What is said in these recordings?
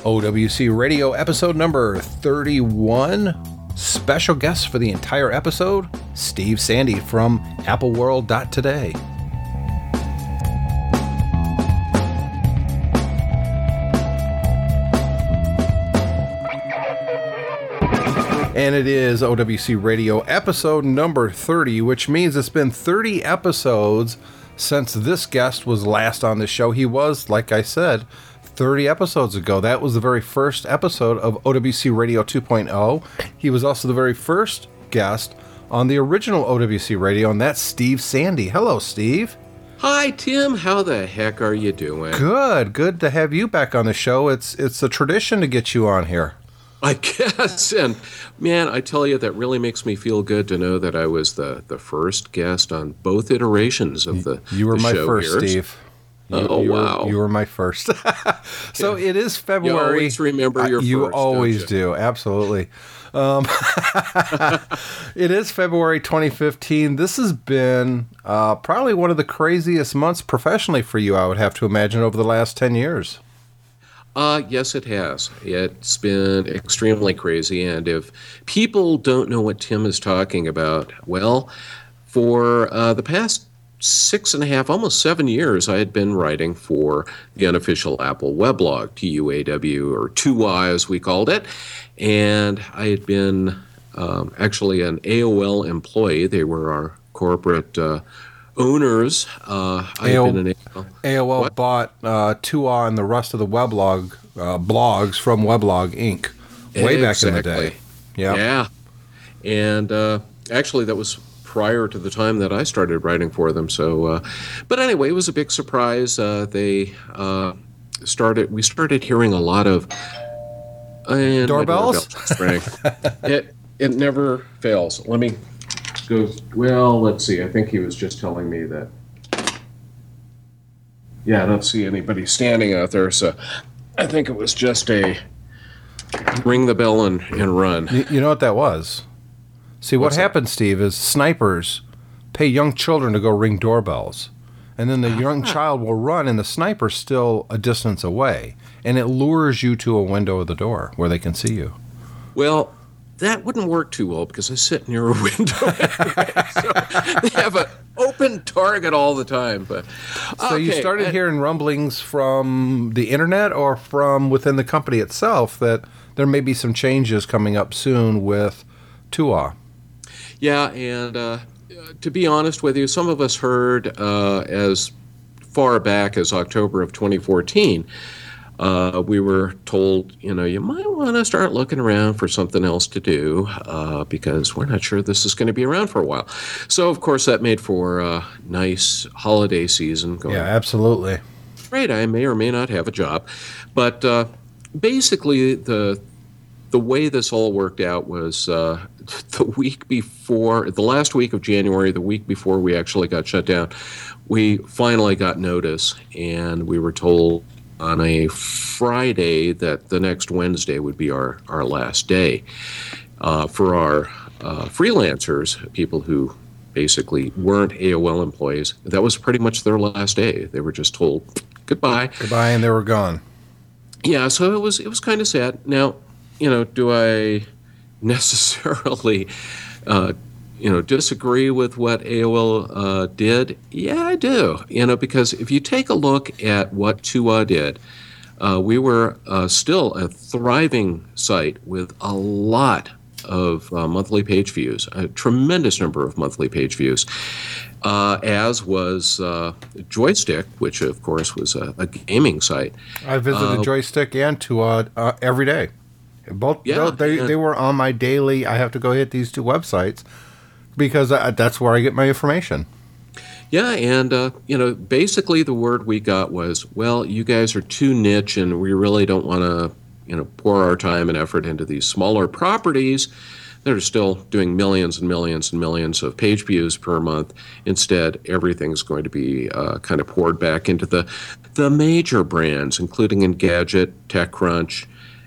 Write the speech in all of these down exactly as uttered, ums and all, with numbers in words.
O W C Radio episode number thirty-one. Special guest for the entire episode, Steve Sandy from apple world dot today. And it is O W C Radio episode number thirty, which means it's been thirty episodes since this guest was last on the show. He was, like I said, thirty episodes ago. That was the very first episode of O W C Radio two point oh. He was also the very first guest on the original O W C Radio, and that's Steve Sandy. Hello, Steve. Hi, Tim. How the heck are you doing? Good. Good to have you back on the show. It's it's a tradition to get you on here. I guess. And, man, I tell you, that really makes me feel good to know that I was the, the first guest on both iterations of the You were the my show first, here. Steve. You, oh, you wow. Were, you were my first. So Yeah. it is February. You always remember your You first, always don't you? do. Absolutely. Um, it is February twenty fifteen. This has been uh, probably one of the craziest months professionally for you, I would have to imagine, over the last ten years. Uh, yes, it has. It's been extremely crazy. And if people don't know what Tim is talking about, well, for uh, the past six and a half, almost seven years, I had been writing for the unofficial Apple weblog, T U A W, or two Y as we called it. And I had been um, actually an A O L employee. They were our corporate uh, owners. Uh, I had been an A O L. A O L What? bought uh, two A and the rest of the weblog uh, blogs from Weblog Incorporated way back in the Exactly. day. Yeah. Yeah. And uh, actually, that was prior to the time that I started writing for them. So, uh, but anyway, it was a big surprise. Uh, they uh, started. We started hearing a lot of and my Doorbells? doorbell just rang. it it never fails. Let me go. Well, let's see. I think he was just telling me that. Yeah, I don't see anybody standing out there, so I think it was just a ring the bell and, and run. You, you know what that was? See, what What's that? happens, Steve, is snipers pay young children to go ring doorbells. And then the young child will run, and the sniper's still a distance away. And it lures you to a window of the door where they can see you. Well, that wouldn't work too well because I sit near a window anyway, so they have an open target all the time. But So you okay, started and- hearing rumblings from the internet or from within the company itself that there may be some changes coming up soon with two A. Yeah, and uh, to be honest with you, some of us heard uh, as far back as October of twenty fourteen. Uh, we were told, you know, you might want to start looking around for something else to do uh, because we're not sure this is going to be around for a while. So, of course, that made for a nice holiday season. Going, Yeah, absolutely. Great, I may or may not have a job. But uh, basically, the the way this all worked out was uh, the week before, the last week of January, the week before we actually got shut down, we finally got notice, and we were told on a Friday that the next Wednesday would be our, our last day. Uh, for our uh, freelancers, people who basically weren't A O L employees, that was pretty much their last day. They were just told, goodbye. Goodbye, and they were gone. Yeah, so it was it was kind of sad. Now, you know, do I necessarily, uh, you know, disagree with what A O L uh, did? Yeah, I do. You know, because if you take a look at what two A did, uh, we were uh, still a thriving site with a lot of uh, monthly page views, a tremendous number of monthly page views, uh, as was uh, Joystick, which, of course, was a, a gaming site. I visited Uh, Joystick and two A uh, every day. Both Yeah, they and- they were on my daily. I have to go hit these two websites because I, that's where I get my information. Yeah, and, uh, you know, basically the word we got was, well, you guys are too niche and we really don't want to, you know, pour our time and effort into these smaller properties that are still doing millions and millions and millions of page views per month. Instead, everything's going to be uh, kind of poured back into the, the major brands, including Engadget, TechCrunch,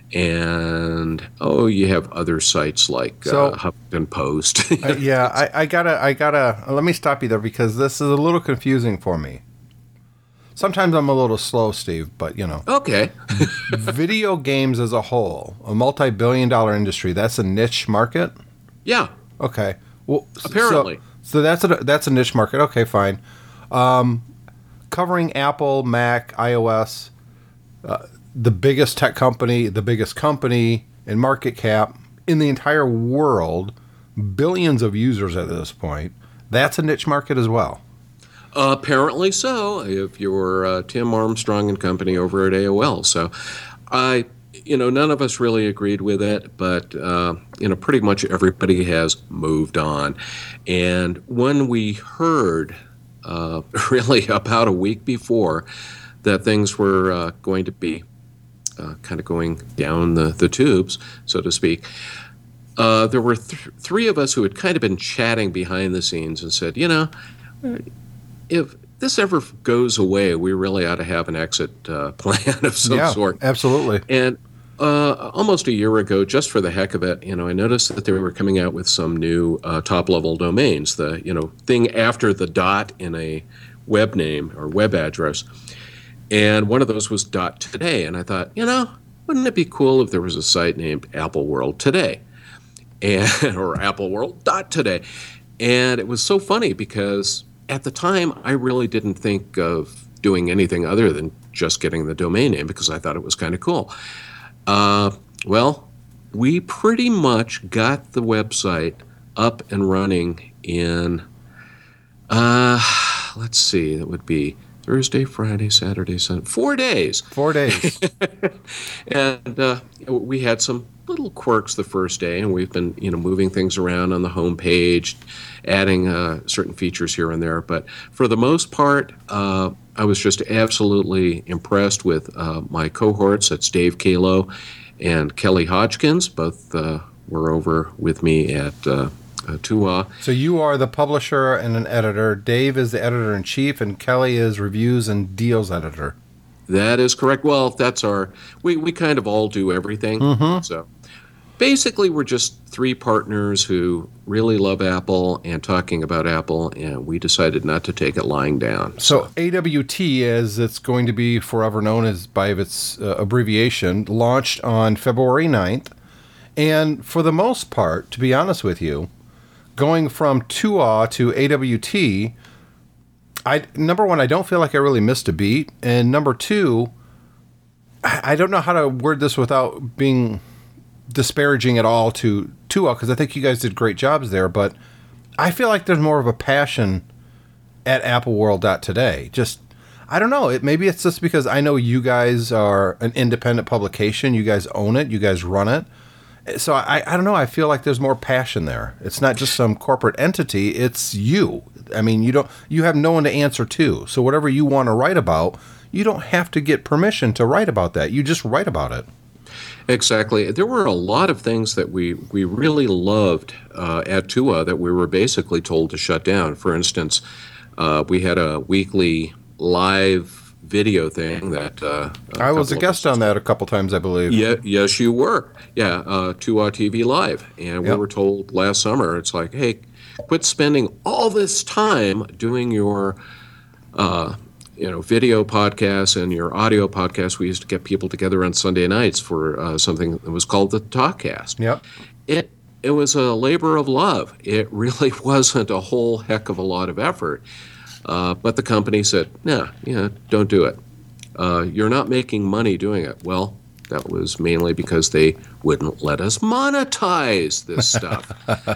and, oh, you have other sites like So- uh, Huffington Post. Uh, yeah, I, I gotta I gotta let me stop you there because this is a little confusing for me. Sometimes I'm a little slow, Steve, but you know. Okay. Video games as a whole, a multi-billion dollar industry, that's a niche market? Yeah. Okay. Well, apparently. So, so that's a that's a niche market. Okay, fine. Um, covering Apple, Mac, iOS, uh, the biggest tech company, the biggest company in market cap in the entire world, billions of users at this point. That's a niche market as well. Uh, apparently so, if you're uh, Tim Armstrong and company over at A O L. So I, you know, none of us really agreed with it, but, uh, you know, pretty much everybody has moved on. And when we heard, uh, really about a week before, that things were uh, going to be uh, kind of going down the, the tubes, so to speak, uh, there were th- three of us who had kind of been chatting behind the scenes and said, you know, if this ever goes away, we really ought to have an exit uh, plan of some yeah, sort. Absolutely. And uh, almost a year ago, just for the heck of it, you know, I noticed that they were coming out with some new uh, top-level domains, the, you know, thing after the dot in a web name or web address. And one of those was .today. And I thought, you know, wouldn't it be cool if there was a site named Apple World Today? And, or Apple World Today. And it was so funny because at the time, I really didn't think of doing anything other than just getting the domain name because I thought it was kind of cool. Uh, well, we pretty much got the website up and running in, uh, let's see, that would be Thursday, Friday, Saturday, Sunday, four days. Four days. And uh, we had some little quirks the first day, and we've been, you know, moving things around on the home page, adding uh, certain features here and there. But for the most part, uh, I was just absolutely impressed with uh, my cohorts. That's Dave Kalo and Kelly Hodgkins. Both uh, were over with me at uh, uh, Tua. So you are the publisher and an editor. Dave is the editor-in-chief, and Kelly is reviews and deals editor. That is correct. Well, that's our, we, we kind of all do everything. Mm-hmm. So basically, we're just three partners who really love Apple and talking about Apple, and we decided not to take it lying down. So, so A W T, as it's going to be forever known as by its uh, abbreviation, launched on February ninth. And for the most part, to be honest with you, going from Tua to A W T, I, number one, I don't feel like I really missed a beat. And number two, I, I don't know how to word this without being disparaging at all to Tua, because I think you guys did great jobs there, but I feel like there's more of a passion at Apple World Today. Just, I don't know. It maybe it's just because I know you guys are an independent publication. You guys own it. You guys run it. So I, I don't know. I feel like there's more passion there. It's not just some corporate entity. It's you. I mean, you don't. You have no one to answer to. So whatever you want to write about, you don't have to get permission to write about that. You just write about it. Exactly. There were a lot of things that we, we really loved uh, at Tua that we were basically told to shut down. For instance, uh, we had a weekly live video thing that uh, I was a guest on that a couple times, I believe. Yeah, yes, you were. Yeah, uh, Tua T V Live, and we Yep. were told last summer, it's like, hey, quit spending all this time doing your, uh, you know, video podcasts and your audio podcasts. We used to get people together on Sunday nights for uh, something that was called the Talkcast. Yep. It it was a labor of love. It really wasn't a whole heck of a lot of effort. Uh, but the company said, nah, yeah, don't do it. Uh, you're not making money doing it. Well, that was mainly because they wouldn't let us monetize this stuff.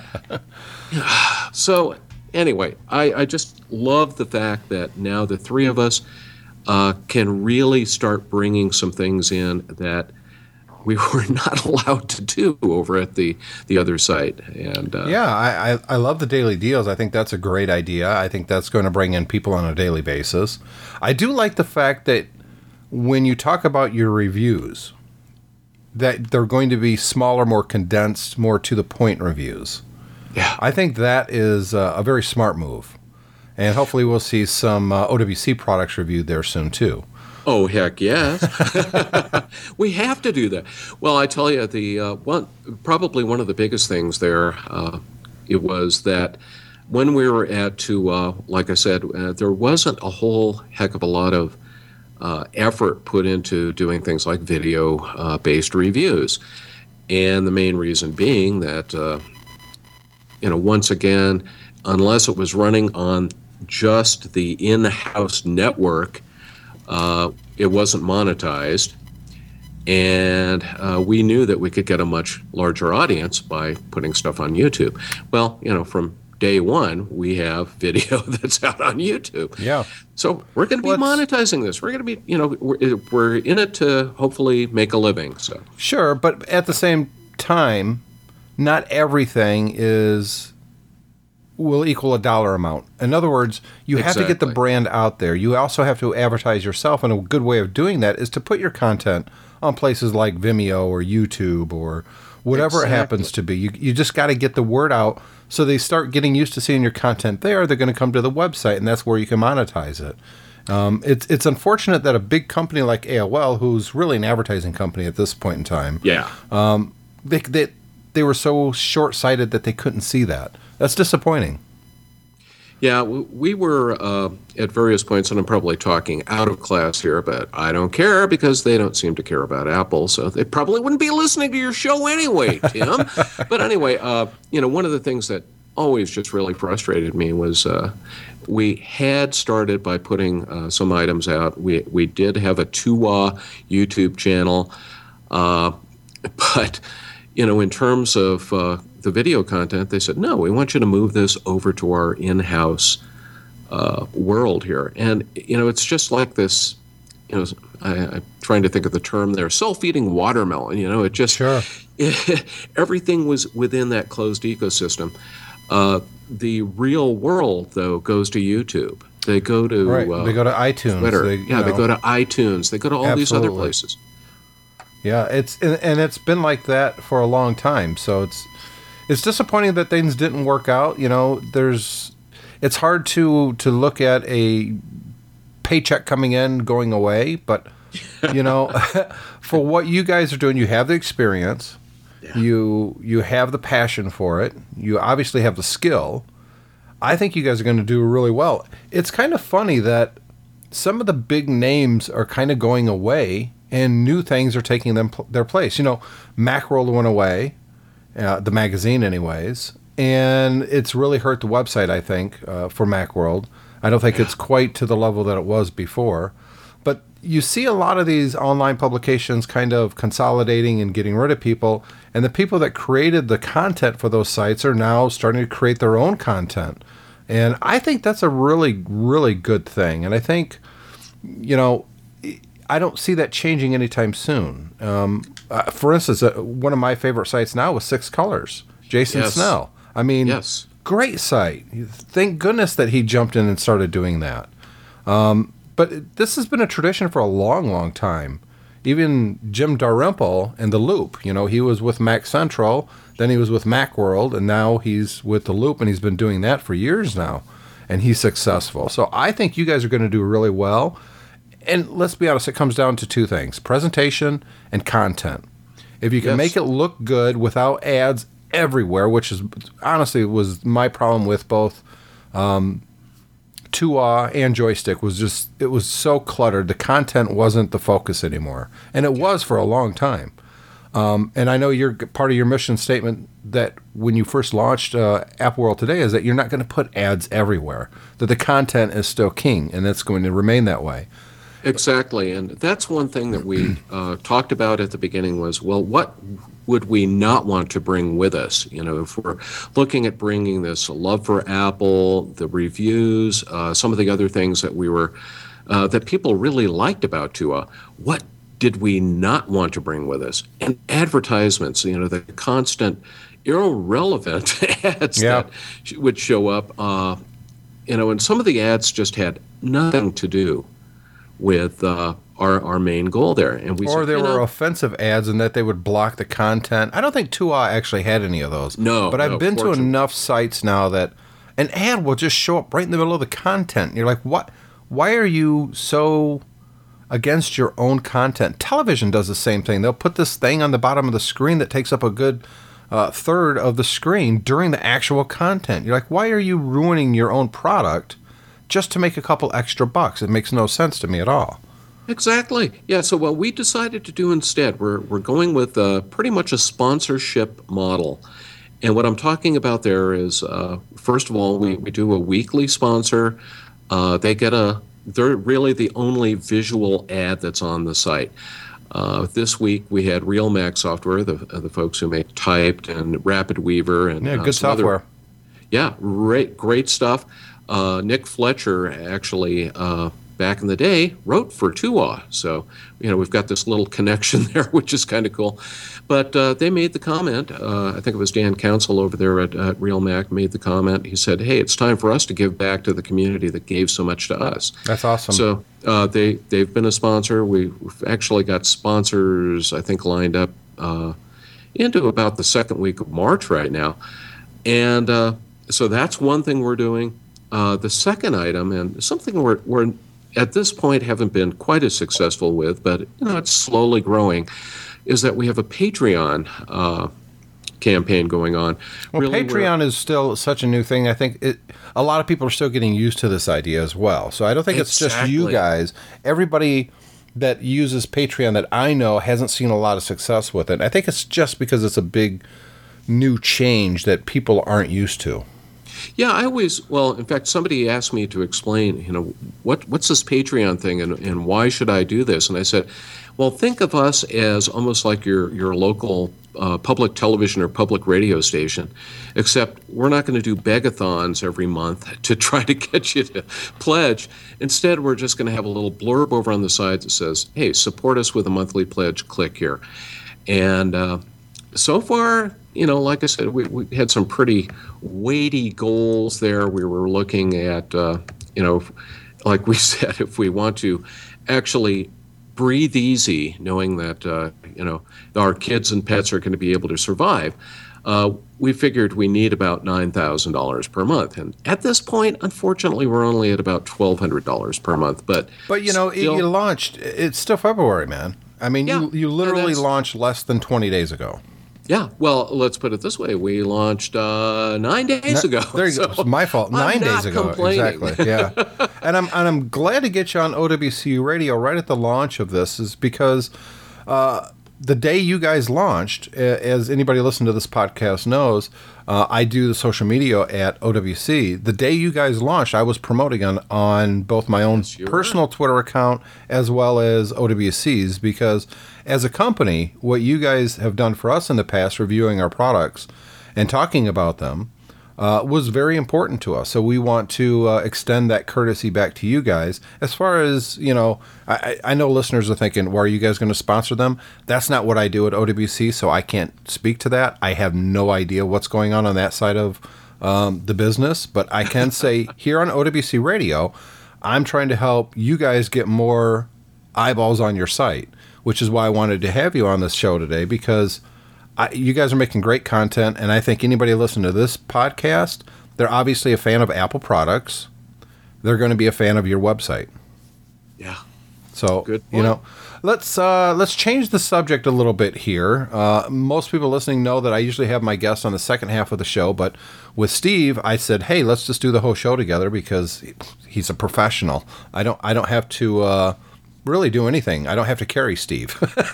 So anyway, I, I just love the fact that now the three of us uh, can really start bringing some things in that we were not allowed to do over at the, the other site. And uh, yeah, I, I, I love the daily deals. I think that's a great idea. I think that's going to bring in people on a daily basis. I do like the fact that when you talk about your reviews, that they're going to be smaller, more condensed, more to-the-point reviews. Yeah. I think that is a, a very smart move. And hopefully we'll see some uh, O W C products reviewed there soon, too. Oh, heck yes. We have to do that. Well, I tell you, the uh, one probably one of the biggest things there, uh, it was that when we were at Tua, like I said, uh, there wasn't a whole heck of a lot of uh, effort put into doing things like video-based uh, reviews. And the main reason being that, uh, you know, once again, unless it was running on just the in-house network, uh, it wasn't monetized. And uh, we knew that we could get a much larger audience by putting stuff on YouTube. Well, you know, from day one, we have video that's out on YouTube. Yeah. So we're going to be Well, monetizing this. We're going to be, you know, we're, we're in it to hopefully make a living. So Sure, but at the same time, not everything is will equal a dollar amount. In other words, you have to get the Exactly. brand out there. You also have to advertise yourself, and a good way of doing that is to put your content on places like Vimeo or YouTube or whatever it Exactly. happens to be. You you just got to get the word out so they start getting used to seeing your content there. They're going to come to the website, and that's where you can monetize it. Um, it's it's unfortunate that a big company like A O L, who's really an advertising company at this point in time, yeah. they they, they were so short-sighted that they couldn't see that. That's disappointing. Yeah, w- we were uh, at various points, and I'm probably talking out of class here, but I don't care because they don't seem to care about Apple, so they probably wouldn't be listening to your show anyway, Tim. But anyway, uh, you know, one of the things that always just really frustrated me was uh, we had started by putting uh, some items out. We we did have a Tuwa YouTube channel, uh, but you know, in terms of uh, the video content, they said, no, we want you to move this over to our in-house uh, world here. And, you know, it's just like this, you know, I, I'm trying to think of the term there, self-eating watermelon, you know, it just, Sure. it, everything was within that closed ecosystem. Uh, the real world, though, goes to YouTube. They go to Right. uh, they go to iTunes. Twitter. They, yeah, you they know. go to iTunes. They go to all these other Absolutely. places. Yeah, it's and, and it's been like that for a long time. So it's it's disappointing that things didn't work out. You know, there's it's hard to to look at a paycheck coming in, going away, but you know, for what you guys are doing, you have the experience, Yeah. you you have the passion for it, you obviously have the skill. I think you guys are going to do really well. It's kind of funny that some of the big names are kind of going away and new things are taking them their place. You know, Macworld went away, uh, the magazine anyways, and it's really hurt the website, I think, uh, for Macworld. I don't think it's quite to the level that it was before. But you see a lot of these online publications kind of consolidating and getting rid of people, and the people that created the content for those sites are now starting to create their own content. And I think that's a really, really good thing. And I think, you know, I don't see that changing anytime soon. Um, uh, for instance, uh, one of my favorite sites now is Six Colors, Jason Yes. Snell. I mean, Yes. great site. Thank goodness that he jumped in and started doing that. Um, but this has been a tradition for a long, long time. Even Jim Dalrymple and The Loop, you know, he was with Mac Central, then he was with Macworld, and now he's with The Loop, and he's been doing that for years now, and he's successful. So I think you guys are going to do really well. And let's be honest, it comes down to two things, presentation and content. If you can Yes. make it look good without ads everywhere, which is honestly was my problem with both um, Tuwa and Joystick, was just, it was so cluttered. The content wasn't the focus anymore. And it was for a long time. Um, and I know you're part of your mission statement that when you first launched uh, Apple World Today is that you're not going to put ads everywhere, that the content is still king, and it's going to remain that way. Exactly, and that's one thing that we uh, talked about at the beginning was, well, what would we not want to bring with us? You know, if we're looking at bringing this love for Apple, the reviews, uh, some of the other things that we were, uh, that people really liked about Tua, what did we not want to bring with us? And advertisements, you know, the constant irrelevant ads Yeah. that sh- would show up, uh, you know, and some of the ads just had nothing to do with uh, our our main goal there, and we Or said, there you were know, offensive ads and that they would block the content. I don't think Tuwa actually had any of those. No, But I've no, been to fortunately. enough sites now that an ad will just show up right in the middle of the content. You're like, what? Why are you so against your own content? Television does the same thing. They'll put this thing on the bottom of the screen that takes up a good uh, third of the screen during the actual content. You're like, why are you ruining your own product just to make a couple extra bucks? It makes no sense to me at all. Exactly. Yeah. So what we decided to do instead, we're we're going with uh, pretty much a sponsorship model. And what I'm talking about there is, uh, first of all, we, we do a weekly sponsor. Uh, they get a, they're really the only visual ad that's on the site. Uh, this week we had RealMac Software, the the folks who make Typed and Rapid Weaver and Yeah, uh, good some other- software. yeah, great great stuff. Uh, Nick Fletcher actually uh, back in the day wrote for Tuaw, so you know we've got this little connection there, which is kind of cool. But uh, they made the comment. Uh, I think it was Dan Council over there at, at RealMac made the comment. He said, "Hey, it's time for us to give back to the community that gave so much to us." That's awesome. So uh, they they've been a sponsor. We've actually got sponsors, I think, lined up uh, into about the second week of March right now, and uh, so that's one thing we're doing. Uh, the second item, and something we're we're at this point haven't been quite as successful with, but you know it's slowly growing, is that we have a Patreon uh, campaign going on. Well, Really, we're- Patreon is still such a new thing. I think it, a lot of people are still getting used to this idea as well. So I don't think it's just you Exactly. guys. Everybody that uses Patreon that I know hasn't seen a lot of success with it. I think it's just because it's a big new change that people aren't used to. Yeah, I always, well, in fact, somebody asked me to explain, you know, what what's this Patreon thing and, and why should I do this? And I said, well, think of us as almost like your, your local uh, public television or public radio station, except we're not going to do begathons every month to try to get you to pledge. Instead, we're just going to have a little blurb over on the side that says, hey, support us with a monthly pledge, click here. And uh, so far, you know, like I said, we, we had some pretty weighty goals there. We were looking at, uh, you know, like we said, if we want to actually breathe easy, knowing that, uh, you know, our kids and pets are going to be able to survive, uh, we figured we need about nine thousand dollars per month. And at this point, unfortunately, we're only at about twelve hundred dollars per month. But, But, you know, still, it, you launched, it's still February, man. I mean, Yeah, you, you and literally that's- launched less than twenty days ago. Yeah, well, let's put it this way: we launched uh, nine days ago. There you so go. It's my fault. I'm Nine not days ago. complaining. Exactly. Yeah. and I'm and I'm glad to get you on O W C Radio right at the launch of this, is because uh, the day you guys launched, a- as anybody listening to this podcast knows, uh, I do the social media at O W C. The day you guys launched, I was promoting on, on both my own you were. personal Twitter account as well as O W C's, because as a company, what you guys have done for us in the past, reviewing our products and talking about them, uh, was very important to us. So we want to uh, extend that courtesy back to you guys. As far as, you know, I, I know listeners are thinking, well, are you guys going to sponsor them? That's not what I do at O W C, so I can't speak to that. I have no idea what's going on on that side of um, the business, but I can say here on O W C Radio, I'm trying to help you guys get more eyeballs on your site, which is why I wanted to have you on this show today, because I, you guys are making great content, and I think anybody listening to this podcast, they're obviously a fan of Apple products. They're going to be a fan of your website. Yeah. So, Good you point. know, let's uh, let's change the subject a little bit here. Uh, most people listening know that I usually have my guests on the second half of the show, but with Steve, I said, hey, let's just do the whole show together because he's a professional. I don't I don't have to uh, really do anything. I don't have to carry Steve.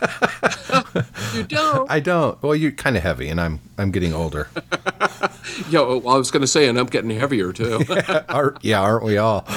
You don't. I don't. Well, you're kind of heavy, and I'm I'm getting older. Yeah, well, I was going to say, and I'm getting heavier too. Are, yeah, aren't we all?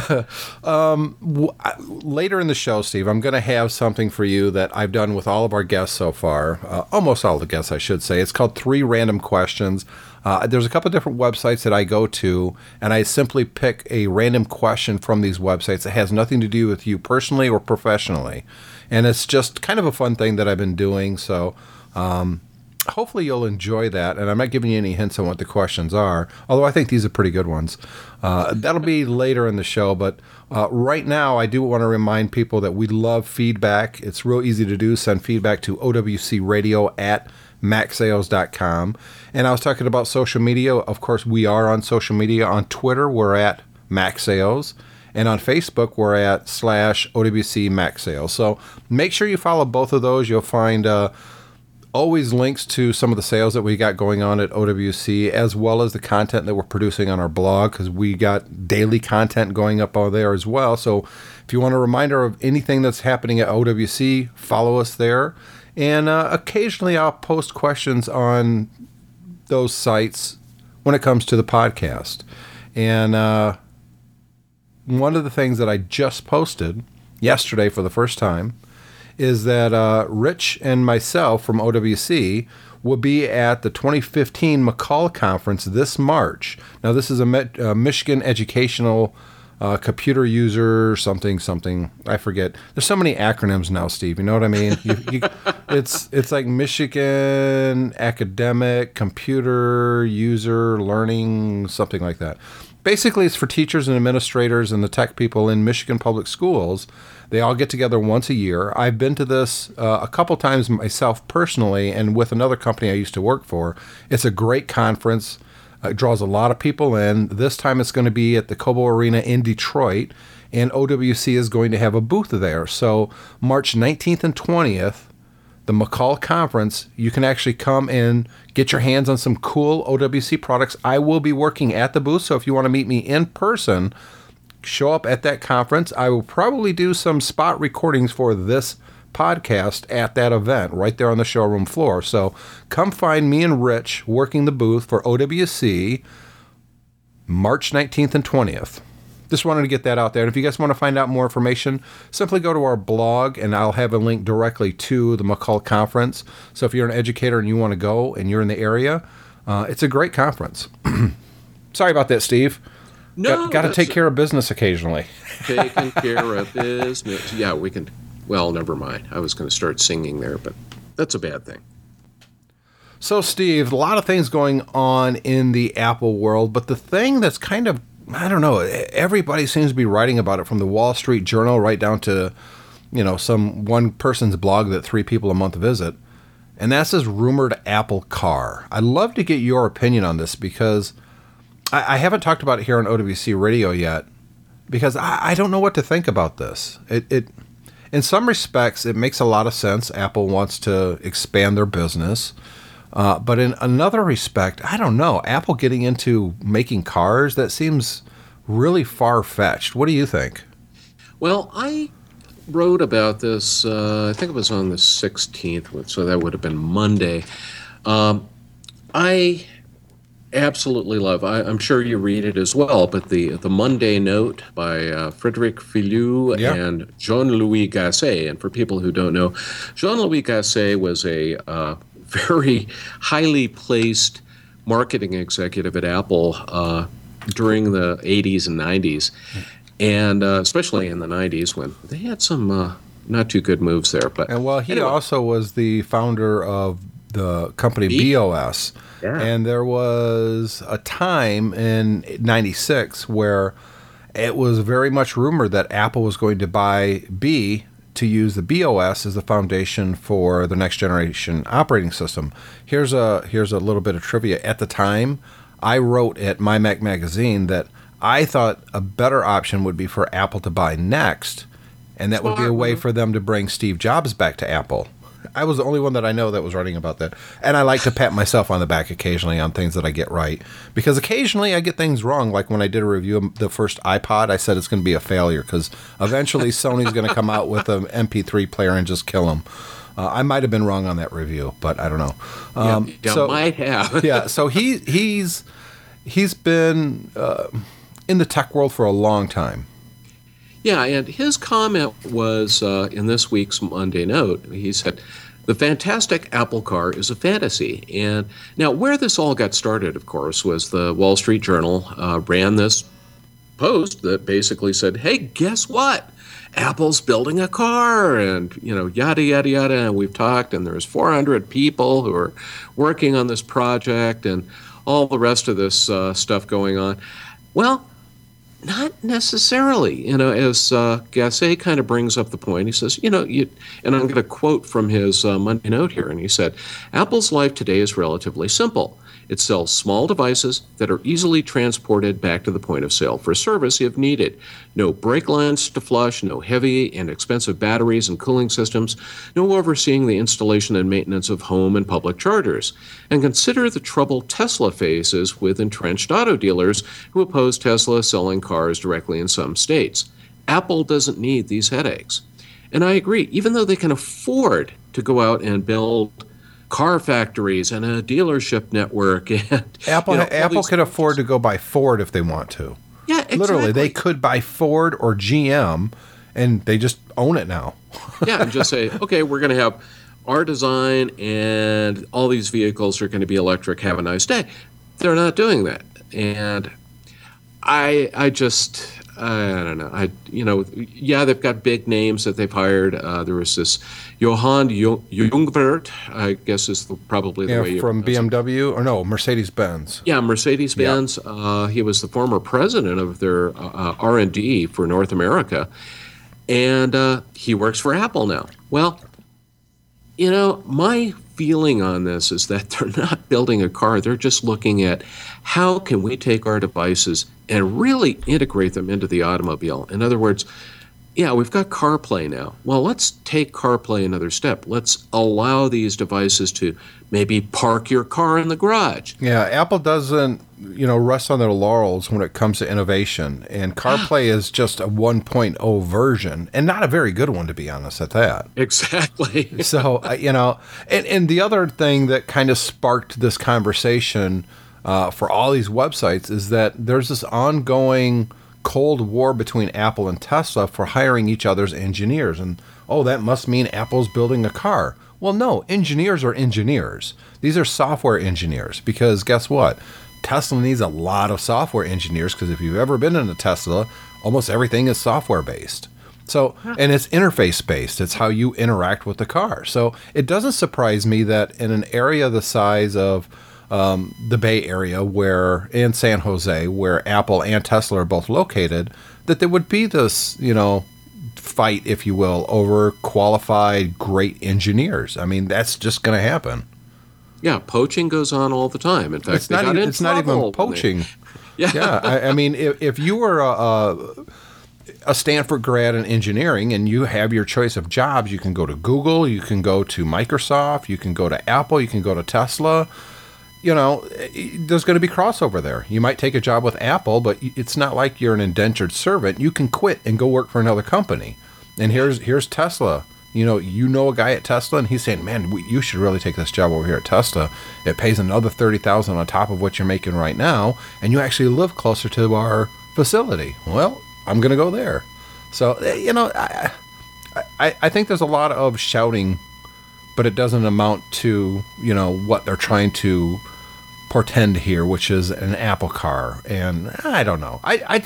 um, w- I- later in the show, Steve, I'm going to have something for you that I've done with all of our guests so far. Uh, almost all the guests, I should say. It's called Three Random Questions. Uh, there's a couple different websites that I go to, and I simply pick a random question from these websites that has nothing to do with you personally or professionally. And it's just kind of a fun thing that I've been doing. So um, hopefully you'll enjoy that. And I'm not giving you any hints on what the questions are, although I think these are pretty good ones. Uh, that'll be later in the show. But uh, right now, I do want to remind people that we love feedback. It's real easy to do. Send feedback to O W C radio at mac sales dot com. And I was talking about social media. Of course, we are on social media. On Twitter, we're at MacSales. And on Facebook, we're at slash O W C MacSales. So make sure you follow both of those. You'll find uh, always links to some of the sales that we got going on at O W C, as well as the content that we're producing on our blog, because we got daily content going up on there as well. So if you want a reminder of anything that's happening at O W C, follow us there. And uh, occasionally I'll post questions on those sites when it comes to the podcast. And uh, one of the things that I just posted yesterday for the first time is that uh, Rich and myself from O W C will be at the twenty fifteen McCall Conference this March. Now, this is a Met, uh, Michigan Educational uh, Computer User something, something. I forget. There's so many acronyms now, Steve. You know what I mean? you, you, it's it's like Michigan Academic Computer User Learning, something like that. Basically, it's for teachers and administrators and the tech people in Michigan public schools. They all get together once a year. I've been to this uh, a couple times myself personally, and with another company I used to work for. It's a great conference. Uh, it draws a lot of people in. This time it's going to be at the Cobo Arena in Detroit, and O W C is going to have a booth there. So March nineteenth and twentieth, the McCall Conference, you can actually come and get your hands on some cool O W C products. I will be working at the booth, so if you want to meet me in person, show up at that conference. I will probably do some spot recordings for this podcast at that event right there on the showroom floor. So come find me and Rich working the booth for O W C March nineteenth and twentieth. Just wanted to get that out there. And if you guys want to find out more information, simply go to our blog, and I'll have a link directly to the McCall Conference. So if you're an educator and you want to go and you're in the area, uh, it's a great conference. Sorry about that, Steve. No, Got, got to take care of business occasionally. Taking care of business. Yeah, we can. Well, never mind. I was going to start singing there, but that's a bad thing. So, Steve, a lot of things going on in the Apple world, but the thing that's kind of, I don't know, everybody seems to be writing about it, from the Wall Street Journal right down to, you know, some one person's blog that three people a month visit. And that's this rumored Apple car. I'd love to get your opinion on this, because I, I haven't talked about it here on O W C Radio yet, because I, I don't know what to think about this. It, it, in some respects, it makes a lot of sense. Apple wants to expand their business. Uh, but in another respect, I don't know. Apple getting into making cars, that seems really far-fetched. What do you think? Well, I wrote about this, uh, I think it was on the sixteenth, so that would have been Monday. Um, I absolutely love, I, I'm sure you read it as well, but the, the Monday Note by uh, Frédéric Filloux yeah. and Jean-Louis Gasset. And for people who don't know, Jean-Louis Gasset was a uh, very highly placed marketing executive at Apple uh, during the eighties and nineties, and uh, especially in the nineties when they had some uh, not too good moves there. But and well, he anyway. also was the founder of the company B- B O S, yeah. And there was a time in ninety-six where it was very much rumored that Apple was going to buy B to use the B O S as the foundation for the next generation operating system. Here's a here's a little bit of trivia. At the time, I wrote at My Mac Magazine that I thought a better option would be for Apple to buy Next, and that would be a way for them to bring Steve Jobs back to Apple. I was the only one that I know that was writing about that. And I like to pat myself on the back occasionally on things that I get right, because occasionally I get things wrong. Like when I did a review of the first iPod, I said it's going to be a failure because eventually Sony's going to come out with an M P three player and just kill them. Uh, I might have been wrong on that review, but I don't know. Um, yeah, you so, might have. yeah, so he he's he's been uh, in the tech world for a long time. Yeah, and his comment was uh, in this week's Monday Note. He said, "The fantastic Apple car is a fantasy." And now, where this all got started, of course, was the Wall Street Journal uh, ran this post that basically said, "Hey, guess what? Apple's building a car," and you know, yada yada yada. And we've talked, and there's four hundred people who are working on this project, and all the rest of this uh, stuff going on. Well, not necessarily. You know, as uh, Gasset kind of brings up the point, he says, you know, you, and I'm going to quote from his uh, Monday Note here, and he said, "Apple's life today is relatively simple. It sells small devices that are easily transported back to the point of sale for service if needed. No brake lines to flush, no heavy and expensive batteries and cooling systems, no overseeing the installation and maintenance of home and public chargers. And consider the trouble Tesla faces with entrenched auto dealers who oppose Tesla selling cars directly in some states. Apple doesn't need these headaches. And I agree, even though they can afford to go out and build car factories and a dealership network, and Apple, you know, Apple can afford to go buy Ford if they want to. Yeah, exactly. Literally, they could buy Ford or G M, and they just own it now. Yeah, and just say, okay, we're going to have our design, and all these vehicles are going to be electric. Have a nice day. They're not doing that, and I, I just. I don't know. I, you know, yeah, they've got big names that they've hired. Uh, there was this Johann Jungwirth, I guess is the, probably the yeah, way you from B M it. W or no Mercedes-Benz. Yeah, Mercedes-Benz. Yeah. Uh, he was the former president of their uh, R and D for North America, and uh, he works for Apple now. Well, you know, my feeling on this is that they're not building a car. They're just looking at how can we take our devices and really integrate them into the automobile. In other words, yeah, we've got CarPlay now. Well, let's take CarPlay another step. Let's allow these devices to maybe park your car in the garage. Yeah, Apple doesn't, you know, rest on their laurels when it comes to innovation. And CarPlay is just a one point oh version, and not a very good one, to be honest, at that. Exactly. So, uh, you know, and, and the other thing that kind of sparked this conversation uh, for all these websites is that there's this ongoing Cold War between Apple and Tesla for hiring each other's engineers. And, oh, that must mean Apple's building a car. Well, no, engineers are engineers. These are software engineers because guess what? Tesla needs a lot of software engineers because if you've ever been in a Tesla, almost everything is software based. So, and it's interface based. It's how you interact with the car. So it doesn't surprise me that in an area the size of um, the Bay Area where, and San Jose, where Apple and Tesla are both located, that there would be this, you know, fight, if you will, over qualified, great engineers. I mean, that's just going to happen. Yeah, poaching goes on all the time. In fact, it's not, even, it's not even poaching. They, yeah, yeah. I, I mean, if, if you were a, a, a Stanford grad in engineering and you have your choice of jobs, you can go to Google, you can go to Microsoft, you can go to Apple, you can go to Tesla. You know, there's going to be crossover there. You might take a job with Apple, but it's not like you're an indentured servant. You can quit and go work for another company. And here's here's Tesla. You know, you know a guy at Tesla, and he's saying, "Man, we, you should really take this job over here at Tesla. It pays another thirty thousand on top of what you're making right now, and you actually live closer to our facility." Well, I'm going to go there. So, you know, I, I I think there's a lot of shouting, but it doesn't amount to, you know, what they're trying to portend here, which is an Apple car. And I don't know. I I,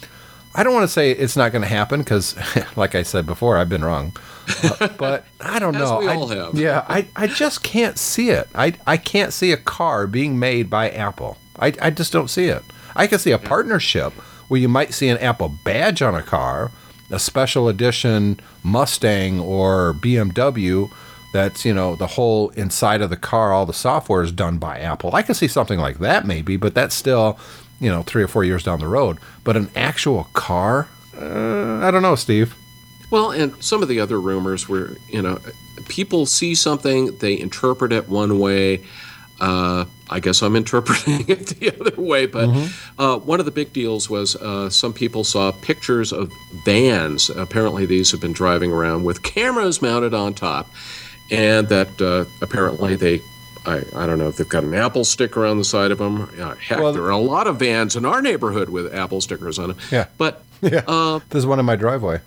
I don't want to say it's not going to happen because, like I said before, I've been wrong. Uh, but I don't know. As we I, all have. Yeah, I, I just can't see it. I, I can't see a car being made by Apple. I, I just don't see it. I can see a partnership where you might see an Apple badge on a car, a special edition Mustang or B M W that's, you know, the whole inside of the car, all the software is done by Apple. I can see something like that maybe, but that's still, you know, three or four years down the road. But an actual car, uh, I don't know, Steve. Well, and some of the other rumors were, you know, people see something, they interpret it one way. Uh, I guess I'm interpreting it the other way. But mm-hmm. uh, one of the big deals was uh, some people saw pictures of vans. Apparently, these have been driving around with cameras mounted on top. And that uh, apparently they, I, I don't know if they've got an Apple sticker on the side of them. Uh, heck, well, there are a lot of vans in our neighborhood with Apple stickers on them. Yeah. But yeah. Uh, there's one in my driveway.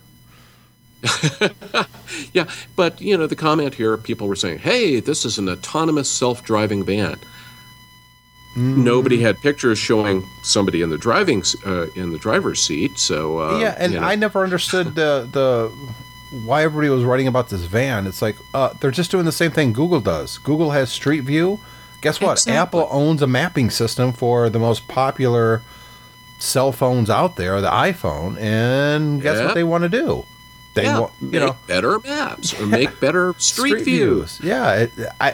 Yeah, but, you know, the comment here, people were saying, hey, this is an autonomous self-driving van. Mm. Nobody had pictures showing somebody in the driving uh, in the driver's seat, so... Uh, yeah, and you know. I never understood the the why everybody was writing about this van. It's like, uh, they're just doing the same thing Google does. Google has Street View. Guess what? Exactly. Apple owns a mapping system for the most popular cell phones out there, the iPhone, and guess yeah. what they want to do? They yeah, want, you make know, better maps or make better street, street views. views. Yeah, it, I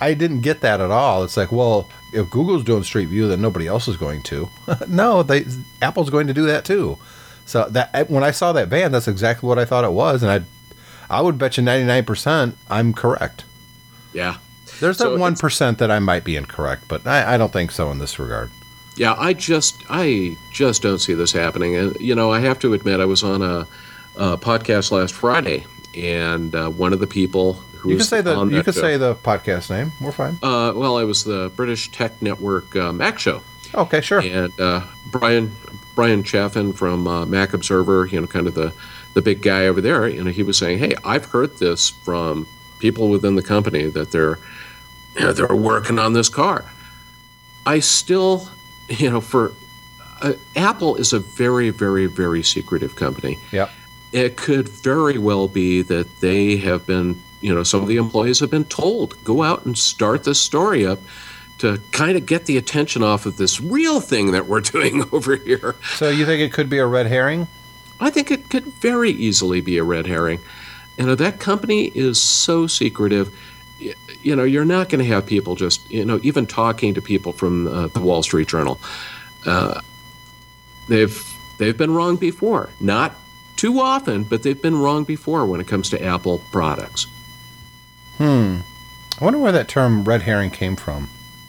I didn't get that at all. It's like, well, if Google's doing Street View, then nobody else is going to. No, they Apple's going to do that too. So that when I saw that van, that's exactly what I thought it was, and I, I would bet you ninety-nine percent I'm correct. Yeah. There's So that one it's- percent that I might be incorrect, but I, I don't think so in this regard. Yeah, I just I just don't see this happening. And you know, I have to admit, I was on a, a podcast last Friday, and uh, one of the people who You can was say the on you that can show- say the podcast name. We're fine. Uh, well, I was the British Tech Network uh, Mac Show, Okay, sure. and uh, Brian Brian Chaffin from uh, Mac Observer, you know, kind of the the big guy over there. You know, he was saying, "Hey, I've heard this from people within the company that they're you know, they're working on this car." I still, you know, for uh, Apple is a very, very, very secretive company. Yep. It could very well be that they have been, you know, some of the employees have been told, go out and start this story up to kind of get the attention off of this real thing that we're doing over here. So you think it could be a red herring? I think it could very easily be a red herring. You know, that company is so secretive. Y- You know, you're not going to have people just, you know, even talking to people from uh, the Wall Street Journal. Uh, they've they've been wrong before. Not too often, but they've been wrong before when it comes to Apple products. I wonder where that term red herring came from.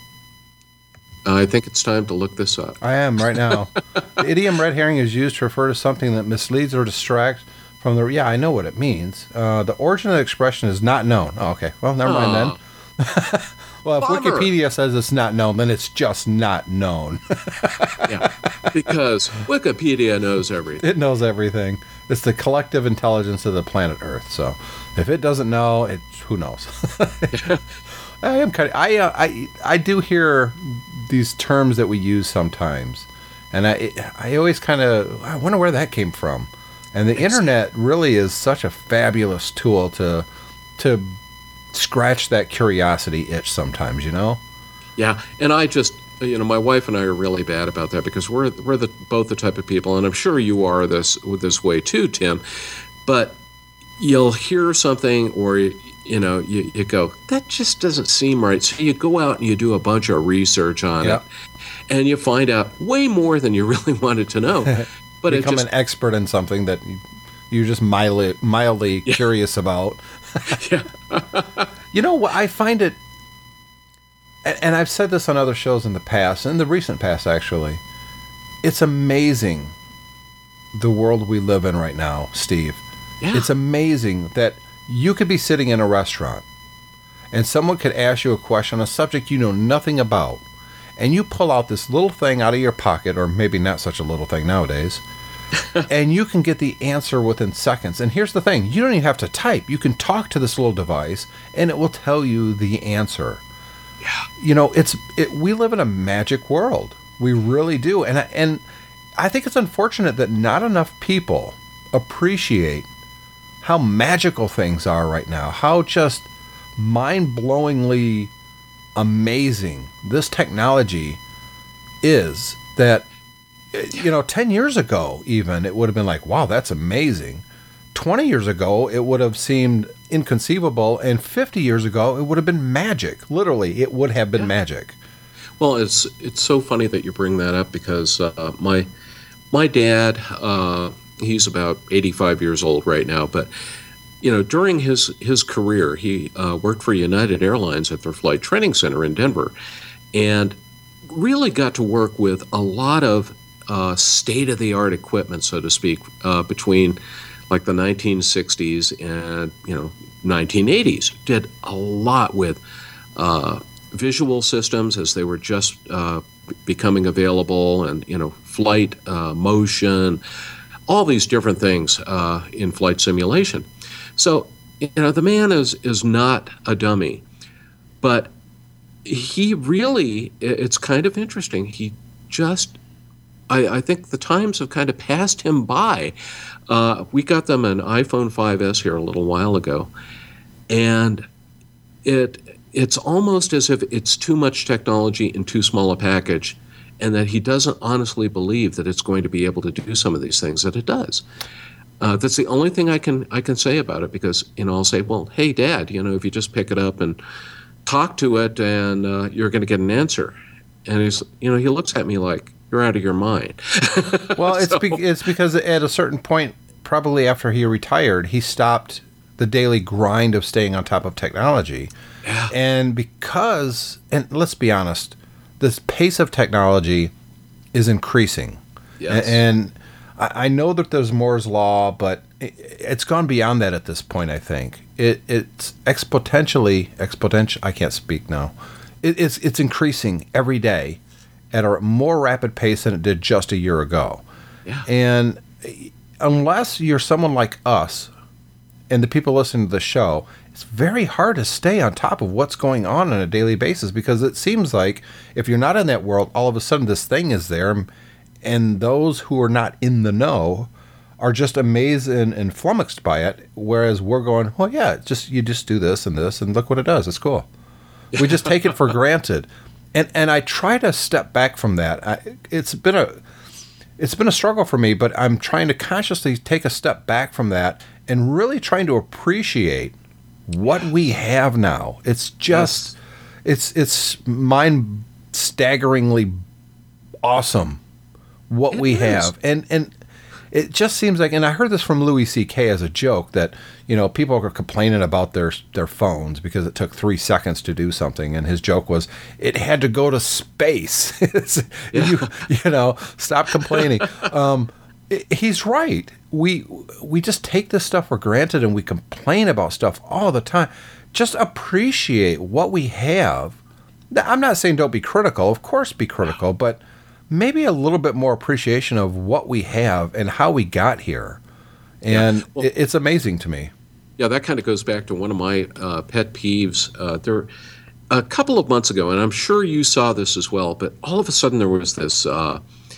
I think it's time to look this up. I am right now. The idiom red herring is used to refer to something that misleads or distracts from the. Yeah, I know what it means. Uh, the origin of the expression is not known. Oh, okay. Well, never mind then. Well, if Bummer. Wikipedia says it's not known, then it's just not known. Yeah, because Wikipedia knows everything. It knows everything. It's the collective intelligence of the planet Earth. So, if it doesn't know, it who knows? I am kind of. I uh, I I do hear these terms that we use sometimes, and I I always kind of I wonder where that came from. And the internet really is such a fabulous tool to to scratch that curiosity itch sometimes. You know. Yeah, and I just, you know, my wife and I are really bad about that because we're we're the both the type of people, and I'm sure you are this this way too, Tim. But you'll hear something, or you know, you, you go, that just doesn't seem right. So you go out and you do a bunch of research on Yep. it, and you find out way more than you really wanted to know. But it Become just, an expert in something that you- you're just mildly mildly curious about. yeah, You know what? I find it, and, and I've said this on other shows in the past, in the recent past actually, it's amazing the world we live in right now, Steve. yeah. It's amazing that you could be sitting in a restaurant and someone could ask you a question on a subject you know nothing about, and you pull out this little thing out of your pocket, or maybe not such a little thing nowadays, and you can get the answer within seconds. And here's the thing, you don't even have to type. You can talk to this little device and it will tell you the answer. Yeah. You know, it's it, we live in a magic world. We really do. And I- and I think it's unfortunate that not enough people appreciate how magical things are right now. How just mind-blowingly amazing this technology is, that you know, ten years ago even it would have been like, wow, that's amazing. twenty years ago it would have seemed inconceivable, and fifty years ago it would have been magic. Literally, it would have been magic. Well, it's it's so funny that you bring that up because uh, my my dad, uh, he's about eighty-five years old right now, but you know, during his his career, he uh, worked for United Airlines at their flight training center in Denver, and really got to work with a lot of uh, state-of-the-art equipment, so to speak, uh, between like the nineteen sixties and you know nineteen eighties. Did a lot with uh, visual systems as they were just uh, becoming available, and you know flight uh, motion, all these different things uh, in flight simulation. So you know the man is is not a dummy, but he really, it's kind of interesting. He just, I, I think the times have kind of passed him by. Uh, we got them an iPhone five S here a little while ago, and it it's almost as if it's too much technology in too small a package, and that he doesn't honestly believe that it's going to be able to do some of these things that it does. Uh, that's the only thing I can I can say about it, because you know I'll say, well, hey, Dad, you know, if you just pick it up and talk to it, and uh, you're going to get an answer. And he's, you know, he looks at me like, you're out of your mind. Well, it's so. be- it's because at a certain point, probably after he retired, he stopped the daily grind of staying on top of technology. Yeah. And because, and let's be honest, this pace of technology is increasing. Yes. And I know that there's Moore's Law, but it's gone beyond that at this point, I think. It, it's exponentially, exponential, I can't speak now. It, it's, it's increasing every day at a more rapid pace than it did just a year ago. Yeah. And unless you're someone like us and the people listening to the show, it's very hard to stay on top of what's going on on a daily basis, because it seems like if you're not in that world, all of a sudden this thing is there, and those who are not in the know are just amazed and, and flummoxed by it, whereas we're going, well, yeah, just you just do this and this, and look what it does. It's cool. We just take it for granted. And and I try to step back from that. I, it's been a it's been a struggle for me, but I'm trying to consciously take a step back from that and really trying to appreciate what we have now. It's just yes. it's it's mind staggeringly awesome what it we is. have. And and it just seems like, and I heard this from Louis C K as a joke, that, you know, people are complaining about their their phones because it took three seconds to do something, and his joke was it had to go to space. yeah. you, you know, stop complaining. um, he's right. We we just take this stuff for granted, and we complain about stuff all the time. Just appreciate what we have. I'm not saying don't be critical. Of course, be critical, but maybe a little bit more appreciation of what we have and how we got here. And yeah. well, it's amazing to me. Yeah, that kind of goes back to one of my uh, pet peeves. Uh, there, a couple of months ago, and I'm sure you saw this as well, but all of a sudden there was this uh,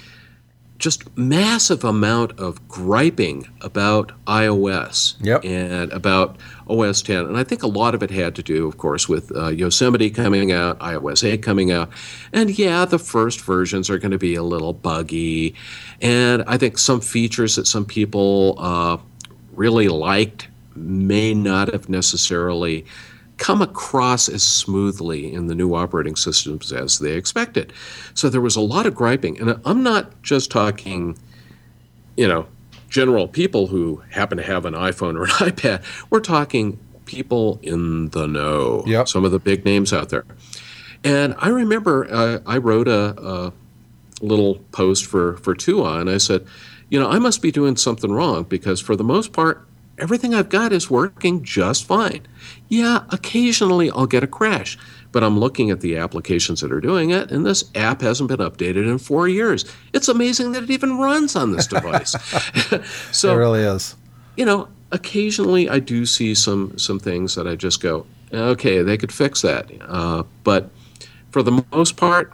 just massive amount of griping about iOS yep. and about O S ten. And I think a lot of it had to do, of course, with uh, Yosemite coming out, iOS eight coming out. And yeah, the first versions are going to be a little buggy. And I think some features that some people uh, really liked may not have necessarily come across as smoothly in the new operating systems as they expected. So there was a lot of griping. And I'm not just talking, you know, general people who happen to have an iPhone or an iPad. We're talking people in the know, yep. some of the big names out there. And I remember uh, I wrote a, a little post for, for Tua, and I said, you know, I must be doing something wrong, because for the most part, everything I've got is working just fine. Yeah, occasionally I'll get a crash, but I'm looking at the applications that are doing it, and this app hasn't been updated in four years. It's amazing that it even runs on this device. So, it really is. You know, occasionally I do see some some things that I just go, okay, they could fix that. Uh, but for the most part,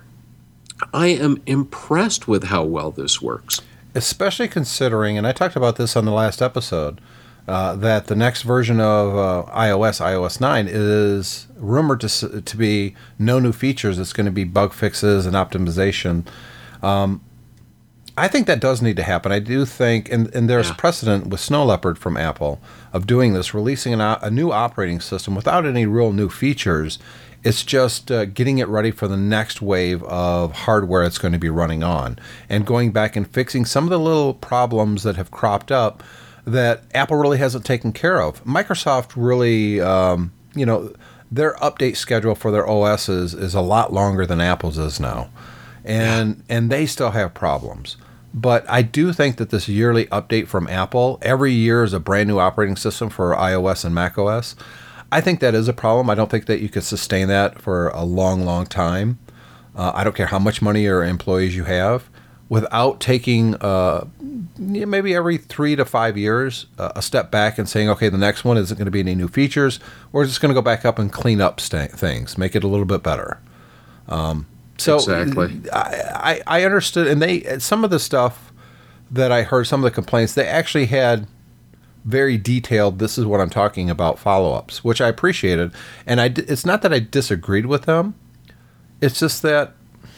I am impressed with how well this works. Especially considering, and I talked about this on the last episode, Uh, that the next version of uh, iOS, iOS nine, is rumored to to be no new features. It's going to be bug fixes and optimization. Um, I think that does need to happen. I do think, and, and there's yeah. precedent with Snow Leopard from Apple of doing this, releasing an, a new operating system without any real new features. It's just uh, getting it ready for the next wave of hardware it's going to be running on, and going back and fixing some of the little problems that have cropped up that Apple really hasn't taken care of. Microsoft really, um, you know, their update schedule for their O S is, is a lot longer than Apple's is now. And yeah. and they still have problems. But I do think that this yearly update from Apple, every year is a brand new operating system for iOS and macOS. I think that is a problem. I don't think that you could sustain that for a long, long time. Uh, I don't care how much money or employees you have, without taking uh, maybe every three to five years uh, a step back and saying, okay, the next one isn't going to be any new features. We're just going to go back up and clean up st- things, make it a little bit better. Um, so exactly. I, I, I understood, and they some of the stuff that I heard, some of the complaints, they actually had very detailed, this is what I'm talking about, follow-ups, which I appreciated. And I, it's not that I disagreed with them. It's just that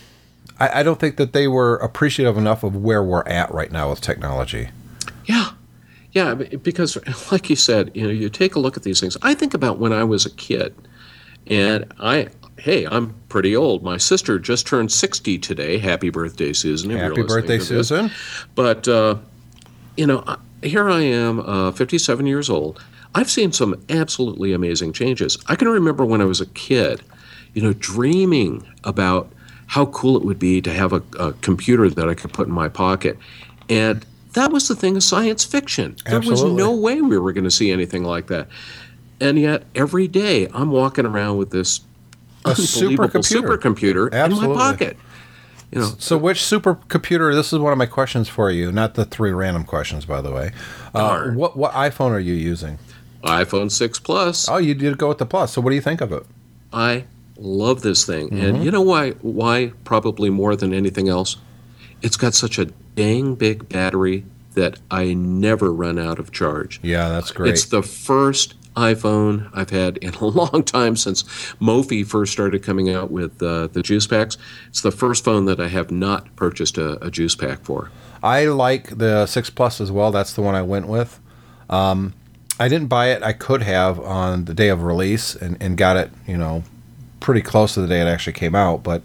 I, I don't think that they were appreciative enough of where we're at right now with technology. Yeah. Yeah, because like you said, you know, you take a look at these things. I think about when I was a kid, And I, hey, I'm pretty old. My sister just turned sixty today. Happy birthday, Susan. If Happy you're listening birthday, to this. Susan. But, uh, you know, I- here I am, uh, fifty-seven years old. I've seen some absolutely amazing changes. I can remember when I was a kid, you know, dreaming about how cool it would be to have a, a computer that I could put in my pocket. And that was the thing of science fiction. There Absolutely. was no way we were going to see anything like that. And yet, every day, I'm walking around with this A unbelievable supercomputer. supercomputer in Absolutely. my pocket. You know, So, which supercomputer? This is one of my questions for you. Not the three random questions, by the way. Uh, Darn. what what iPhone are you using? iPhone six Plus. Oh, you did go with the Plus. So, what do you think of it? I love this thing. Mm-hmm. And you know why? Why probably more than anything else? It's got such a dang big battery that I never run out of charge. Yeah, that's great. It's the first iPhone I've had in a long time since Mophie first started coming out with uh, the juice packs. It's the first phone that I have not purchased a, a juice pack for. I like the six Plus as well. That's the one I went with. Um, I didn't buy it. I could have on the day of release and, and got it, you know, pretty close to the day it actually came out. But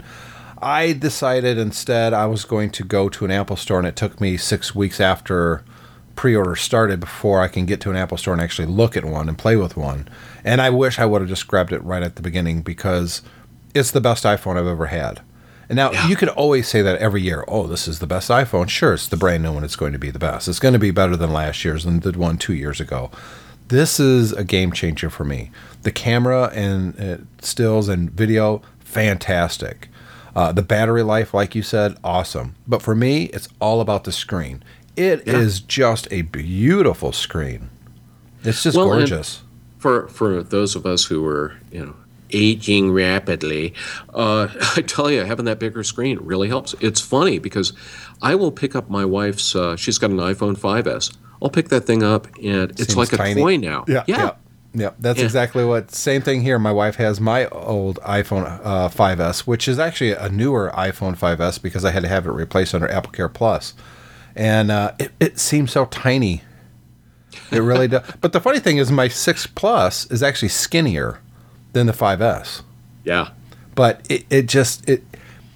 I decided instead I was going to go to an Apple store, and it took me six weeks after pre-order started before I can get to an Apple store and actually look at one and play with one. And I wish I would have just grabbed it right at the beginning because it's the best iPhone I've ever had. And now Yeah. you could always say that every year, oh, this is the best iPhone. Sure, it's the brand new one. It's going to be the best. It's going to be better than last year's and the one two years ago. This is a game changer for me. The camera and uh, stills and video, fantastic. Uh, the battery life, like you said, awesome. But for me, it's all about the screen. It Yeah. is just a beautiful screen. It's just Well, and- gorgeous. For for those of us who are, you know, aging rapidly, uh, I tell you, having that bigger screen really helps. It's funny because I will pick up my wife's. Uh, she's got an iPhone five S. I'll pick that thing up, and it's Seems like a tiny. toy now. Yeah, yeah, yeah. That's Yeah. exactly what. Same thing here. My wife has my old iPhone uh, five S, which is actually a newer iPhone five S because I had to have it replaced under AppleCare Plus, and uh, it, it seems so tiny. It really does. But the funny thing is, my six Plus is actually skinnier than the five S. Yeah. But it, it just it.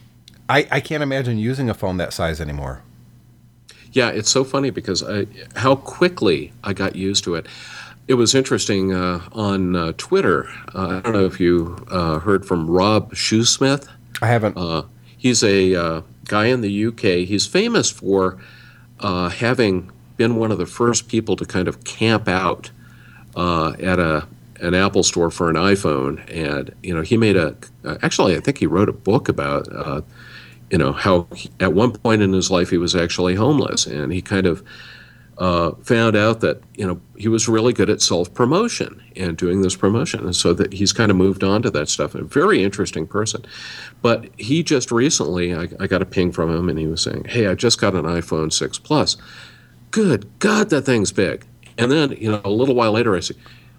I I can't imagine using a phone that size anymore. Yeah, it's so funny because I, how quickly I got used to it. It was interesting uh, on uh, Twitter. Uh, I don't know if you uh, heard from Rob Shoesmith. I haven't. Uh, he's a uh, guy in the U K. He's famous for uh, having been one of the first people to kind of camp out uh, at a an Apple store for an iPhone, and you know he made a. Uh, actually, I think he wrote a book about. Uh, you know, how he, at one point in his life he was actually homeless, and he kind of uh, found out that, you know, he was really good at self-promotion and doing this promotion. And so that he's kind of moved on to that stuff. A very interesting person. But he just recently, I, I got a ping from him, and he was saying, hey, I just got an iPhone six Plus. Good God, that thing's big. And then, you know, a little while later I said,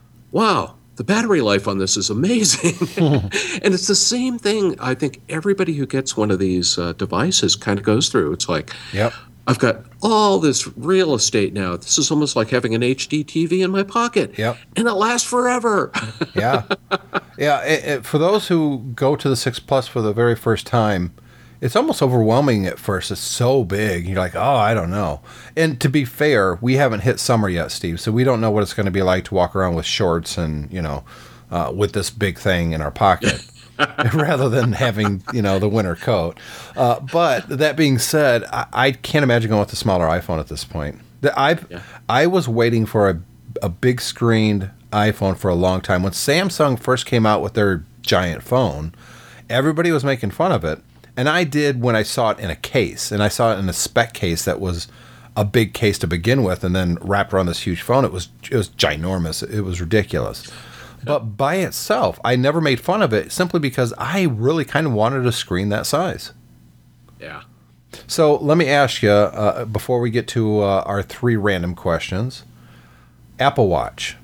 wow, the battery life on this is amazing. And it's the same thing I think everybody who gets one of these uh, devices kind of goes through. It's like, Yep. I've got all this real estate now. This is almost like having an H D T V in my pocket. Yep. And it lasts forever. Yeah. Yeah. It, it, for those who go to the six Plus for the very first time, it's almost overwhelming at first. It's so big. You're like, oh, I don't know. And to be fair, we haven't hit summer yet, Steve, so we don't know what it's going to be like to walk around with shorts and, you know, uh, with this big thing in our pocket rather than having, you know, the winter coat. Uh, but that being said, I, I can't imagine going with a smaller iPhone at this point. The, I've, Yeah. I was waiting for a, a big screened iPhone for a long time. When Samsung first came out with their giant phone, everybody was making fun of it. And I did when I saw it in a case, and I saw it in a spec case that was a big case to begin with, and then wrapped around this huge phone. It was it was ginormous. It was ridiculous. But by itself, I never made fun of it simply because I really kind of wanted a screen that size. Yeah. So let me ask you, uh, before we get to uh, our three random questions, Apple Watch.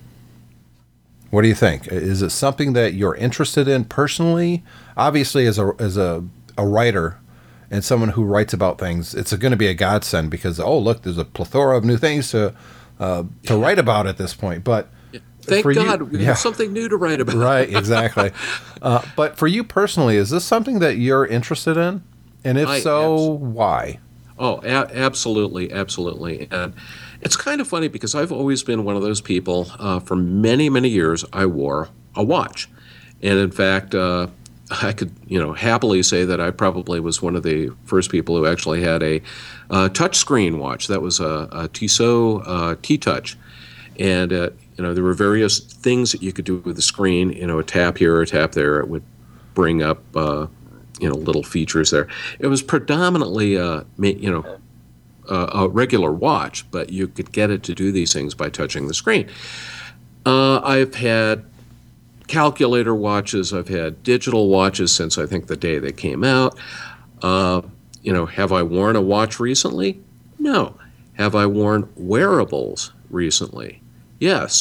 What do you think? Is it something that you're interested in personally? Obviously, as a as a a writer and someone who writes about things, it's going to be a godsend because, oh, look, there's a plethora of new things to uh, to write about at this point. But Thank for God you, we yeah. have something new to write about. Right, exactly. uh, but for you personally, is this something that you're interested in? And if I so, abs- why? Oh, a- absolutely, absolutely. And it's kind of funny because I've always been one of those people. Uh, for many, many years, I wore a watch, and in fact, uh, I could, you know, happily say that I probably was one of the first people who actually had a uh, touchscreen watch. That was a, a Tissot uh, T-Touch, and uh, you know, there were various things that you could do with the screen. You know, a tap here, a tap there. It would bring up. Uh, you know, little features there. It was predominantly, uh, you know, uh, a regular watch, but you could get it to do these things by touching the screen. Uh, I've had calculator watches. I've had digital watches since I think the day they came out. Uh, you know, have I worn a watch recently? No. Have I worn wearables recently? Yes.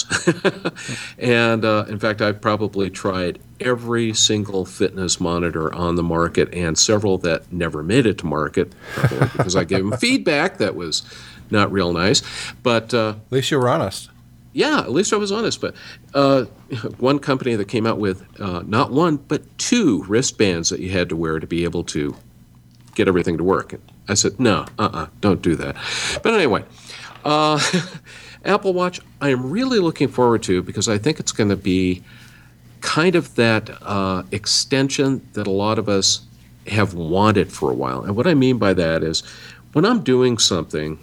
And uh, in fact, I've probably tried every single fitness monitor on the market and several that never made it to market probably because I gave them feedback that was not real nice. But uh, At least you were honest. yeah, at least I was honest. But uh, one company that came out with uh, not one, but two wristbands that you had to wear to be able to get everything to work. I said, no, uh-uh, don't do that. But anyway, uh, Apple Watch, I am really looking forward to because I think it's going to be kind of that uh, extension that a lot of us have wanted for a while. And what I mean by that is when I'm doing something,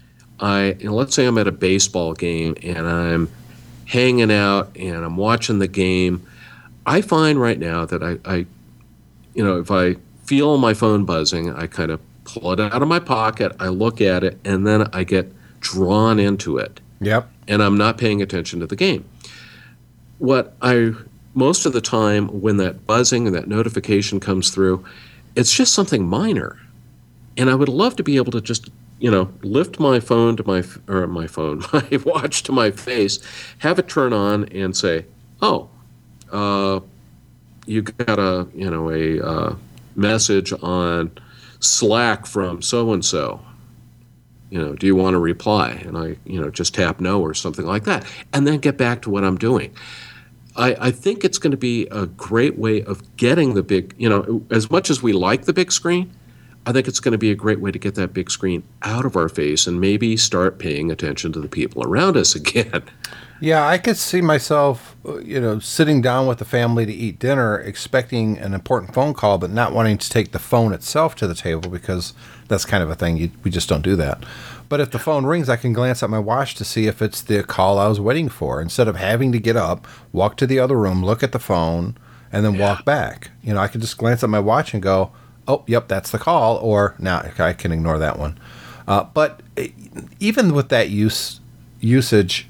I you know, let's say I'm at a baseball game and I'm hanging out and I'm watching the game. I find right now that I, I you know, if I feel my phone buzzing, I kind of pull it out of my pocket, I look at it, and then I get drawn into it. Yep. And I'm not paying attention to the game. What I most of the time when that buzzing and that notification comes through, it's just something minor. And I would love to be able to just, you know, lift my phone to my or my phone, my watch to my face, have it turn on and say, "Oh, uh, you got a, you know, a uh, message on Slack from so and so. You know, do you want to reply?" And I, you know, just tap no or something like that, and then get back to what I'm doing. I, I think it's going to be a great way of getting the big, you know, as much as we like the big screen, I think it's going to be a great way to get that big screen out of our face and maybe start paying attention to the people around us again. Yeah, I could see myself, you know, sitting down with the family to eat dinner, expecting an important phone call, but not wanting to take the phone itself to the table because that's kind of a thing. You, we just don't do that. But if the phone rings, I can glance at my watch to see if it's the call I was waiting for, instead of having to get up, walk to the other room, look at the phone, and then yeah. walk back. You know, I can just glance at my watch and go, oh, yep, that's the call, or now nah, I can ignore that one. Uh, but even with that use usage,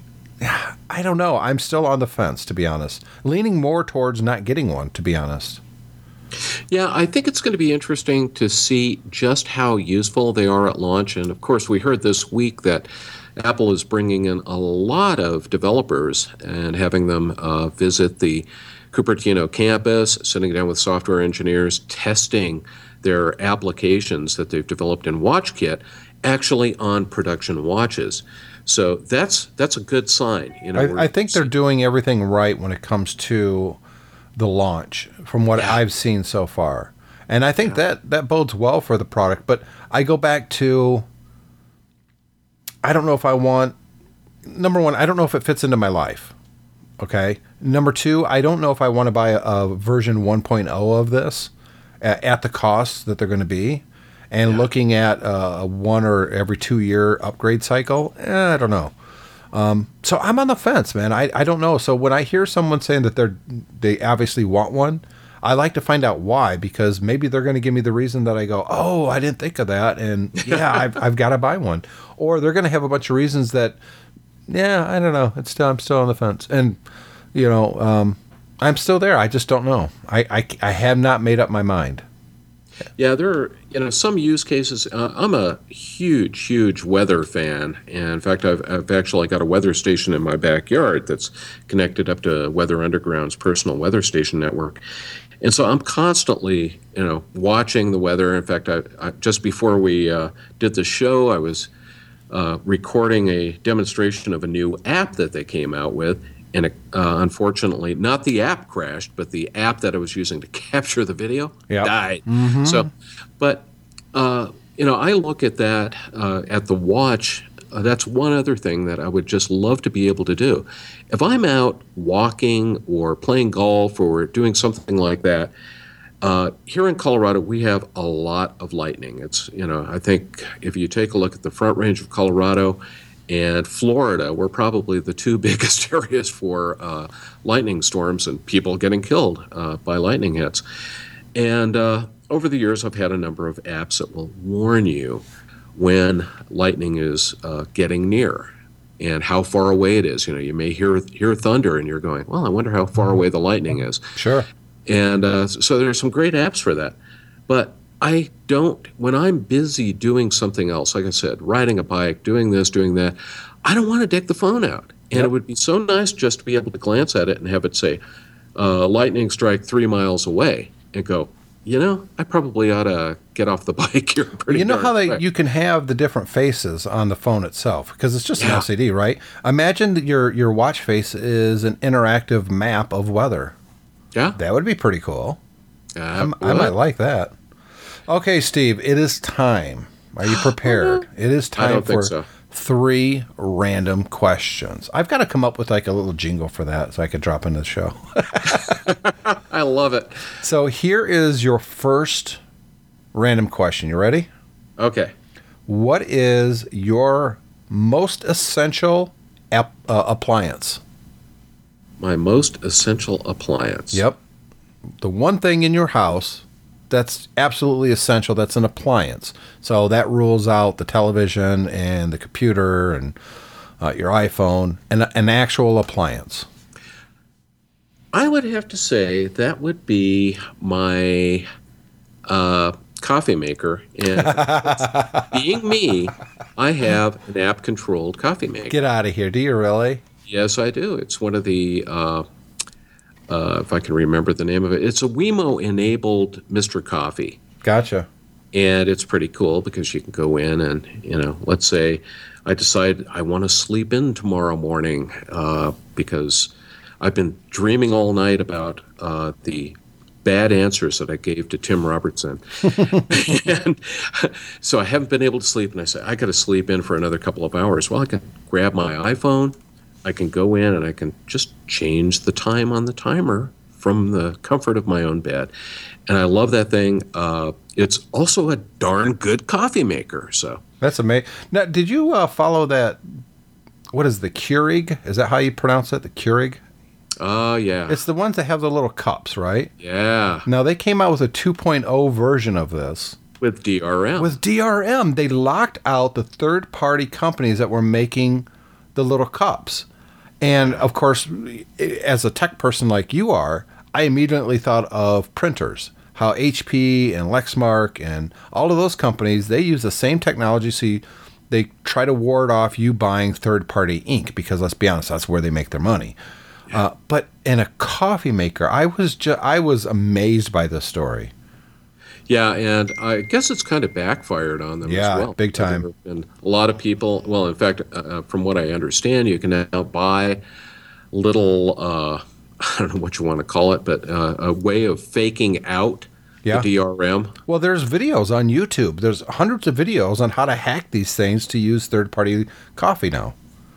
I don't know. I'm still on the fence, to be honest. Leaning more towards not getting one, to be honest. Yeah, I think it's going to be interesting to see just how useful they are at launch. And of course, we heard this week that Apple is bringing in a lot of developers and having them uh, visit the Cupertino campus, sitting down with software engineers, testing their applications that they've developed in WatchKit actually on production watches. So that's that's a good sign. You know, I, I think they're doing everything right when it comes to the launch, from what yeah. I've seen so far. And I think yeah. that, that bodes well for the product. But I go back to, I don't know if I want, number one, I don't know if it fits into my life. Okay. Number two, I don't know if I want to buy a, a version one point oh of this at, at the cost that they're going to be. And yeah. looking at a one or every two year upgrade cycle, eh, I don't know. Um, so I'm on the fence, man. I, I don't know. So when I hear someone saying that they're they obviously want one, I like to find out why, because maybe they're going to give me the reason that I go, oh, I didn't think of that, and yeah, I've I've got to buy one. Or they're going to have a bunch of reasons that, yeah, I don't know. It's still I'm still on the fence, and you know, um, I'm still there. I just don't know. I, I I have not made up my mind. Yeah, there are, you know, some use cases. Uh, I'm a huge, huge weather fan. And in fact, I've, I've actually got a weather station in my backyard that's connected up to Weather Underground's personal weather station network. And so I'm constantly, you know, watching the weather. In fact, I, I, just before we uh, did the show, I was uh, recording a demonstration of a new app that they came out with. and it, uh, unfortunately, not the app crashed, but the app that I was using to capture the video Yep. died. Mm-hmm. So, but uh, you know, I look at that uh, at the watch. Uh, that's one other thing that I would just love to be able to do. If I'm out walking or playing golf or doing something like that, uh, here in Colorado, we have a lot of lightning. It's, you know, I think if you take a look at the Front Range of Colorado and Florida, we're probably the two biggest areas for uh, lightning storms and people getting killed uh, by lightning hits. And uh, over the years, I've had a number of apps that will warn you when lightning is uh, getting near and how far away it is. You know, you may hear hear thunder and you're going, well, I wonder how far away the lightning is. Sure. And uh, so there's some great apps for that. But I don't, when I'm busy doing something else, like I said, riding a bike, doing this, doing that, I don't want to take the phone out. And Yep. it would be so nice just to be able to glance at it and have it say, uh, lightning strike three miles away, and go, you know, I probably ought to get off the bike here pretty You know darn how they quick. you can have the different faces on the phone itself because it's just an Yeah. L C D, right? Imagine that your your watch face is an interactive map of weather. Yeah. That would be pretty cool. Uh, I'm- I might like that. Okay, Steve, it is time. Are you prepared? It is I time don't think for so. three random questions. I've got to come up with like a little jingle for that so I could drop into the show. I love it. So here is your first random question. You ready? Okay. What is your most essential ap- uh, appliance? My most essential appliance. Yep. The one thing in your house that's absolutely essential, that's an appliance. So that rules out the television and the computer and uh, your iPhone, and an actual appliance. I would have to say that would be my uh, coffee maker. And being me, I have an app-controlled coffee maker. Get out of here. Do you really? Yes, I do. It's one of the, uh, uh, if I can remember the name of it, it's a Wemo-enabled Mister Coffee. Gotcha. And it's pretty cool because you can go in and, you know, let's say I decide I want to sleep in tomorrow morning uh, because I've been dreaming all night about uh, the bad answers that I gave to Tim Robertson. And so I haven't been able to sleep, and I say, I got to sleep in for another couple of hours. Well, I can grab my iPhone, I can go in, and I can just change the time on the timer from the comfort of my own bed. And I love that thing. Uh, it's also a darn good coffee maker. So That's amazing. Now, did you uh, follow that? What is the Keurig? Is that how you pronounce it? The Keurig? Oh, uh, yeah. It's the ones that have the little cups, right? Yeah. Now, they came out with a two point oh version of this. With D R M. With D R M, they locked out the third-party companies that were making the little cups. And, of course, as a tech person like you are, I immediately thought of printers. How H P and Lexmark and all of those companies, they use the same technology. So you, they try to ward off you buying third-party ink because, let's be honest, that's where they make their money. Uh, but in a coffee maker, I was ju- I was amazed by this story. Yeah, and I guess it's kind of backfired on them Yeah, as well. big time. There have been a lot of people, well, in fact, uh, from what I understand, you can now buy little, uh, I don't know what you want to call it, but uh, a way of faking out Yeah. the D R M. Well, there's videos on YouTube. There's hundreds of videos on how to hack these things to use third-party coffee now.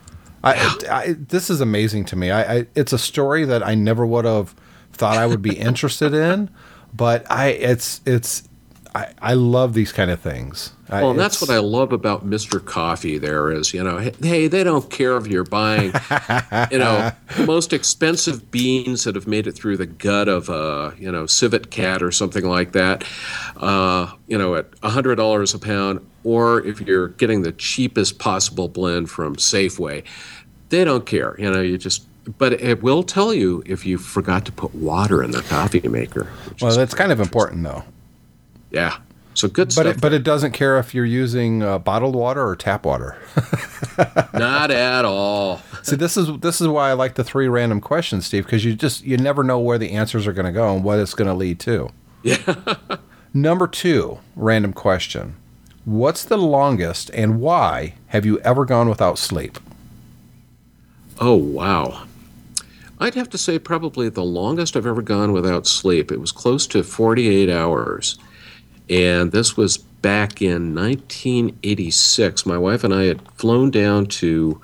I, I, this is amazing to me. I, I, it's a story that I never would have thought I would be interested in, but I, it's, it's, I, I love these kind of things. Well, and that's what I love about Mister Coffee there is, you know, hey, they don't care if you're buying, you know, the most expensive beans that have made it through the gut of a, you know, civet cat or something like that, uh, you know, at one hundred dollars a pound, or if you're getting the cheapest possible blend from Safeway. They don't care, you know, you just, but it will tell you if you forgot to put water in the coffee maker. Well, that's kind of important, though. Yeah. So good But stuff. it, but it doesn't care if you're using uh, bottled water or tap water. Not at all. See, this is this is why I like the three random questions, Steve, because you just you never know where the answers are going to go and what it's going to lead to. Yeah. Number two, random question: what's the longest and why have you ever gone without sleep? Oh, wow. I'd have to say probably the longest I've ever gone without sleep. It was close to forty-eight hours. And this was back in nineteen eighty-six. My wife and I had flown down to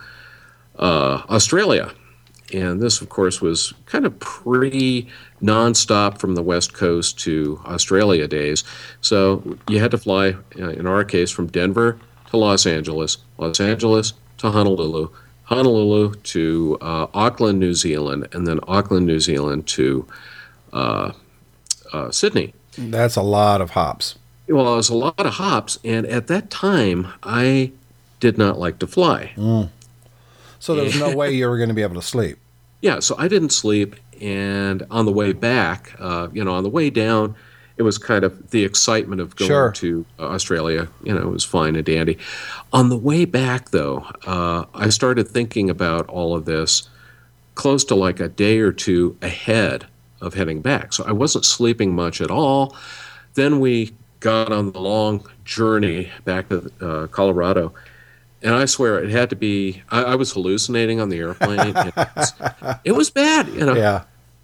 uh, Australia. And this, of course, was kind of pre nonstop from the West Coast to Australia days. So you had to fly, uh, in our case, from Denver to Los Angeles, Los Angeles to Honolulu, Honolulu to uh, Auckland, New Zealand, and then Auckland, New Zealand to uh, uh, Sydney. That's a lot of hops. Well, it was a lot of hops, and at that time, I did not like to fly. Mm. So there was no way you were going to be able to sleep. Yeah, so I didn't sleep, and on the way back, uh, you know, on the way down, it was kind of the excitement of going Sure. to uh, Australia. You know, it was fine and dandy. On the way back, though, uh, I started thinking about all of this close to like a day or two ahead of heading back. So I wasn't sleeping much at all. Then we got on the long journey back to uh, Colorado. And I swear it had to be, I, I was hallucinating on the airplane. It was, it was bad, you know. Yeah.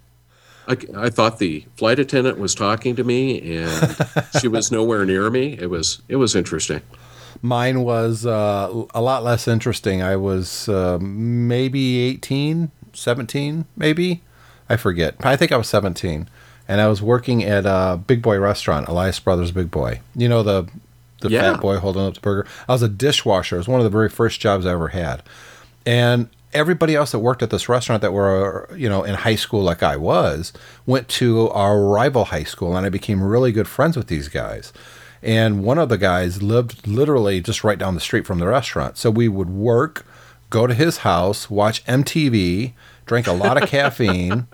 I, I thought the flight attendant was talking to me, and she was nowhere near me. It was it was interesting. Mine was uh, a lot less interesting. I was uh, maybe eighteen, seventeen, maybe. I forget. I think I was seventeen. And I was working at a Big Boy restaurant, Elias Brothers Big Boy. You know, the the Yeah. fat boy holding up the burger. I was a dishwasher. It was one of the very first jobs I ever had. And everybody else that worked at this restaurant that were, you know, in high school like I was, went to our rival high school, and I became really good friends with these guys. And one of the guys lived literally just right down the street from the restaurant. So we would work, go to his house, watch M T V, drink a lot of caffeine.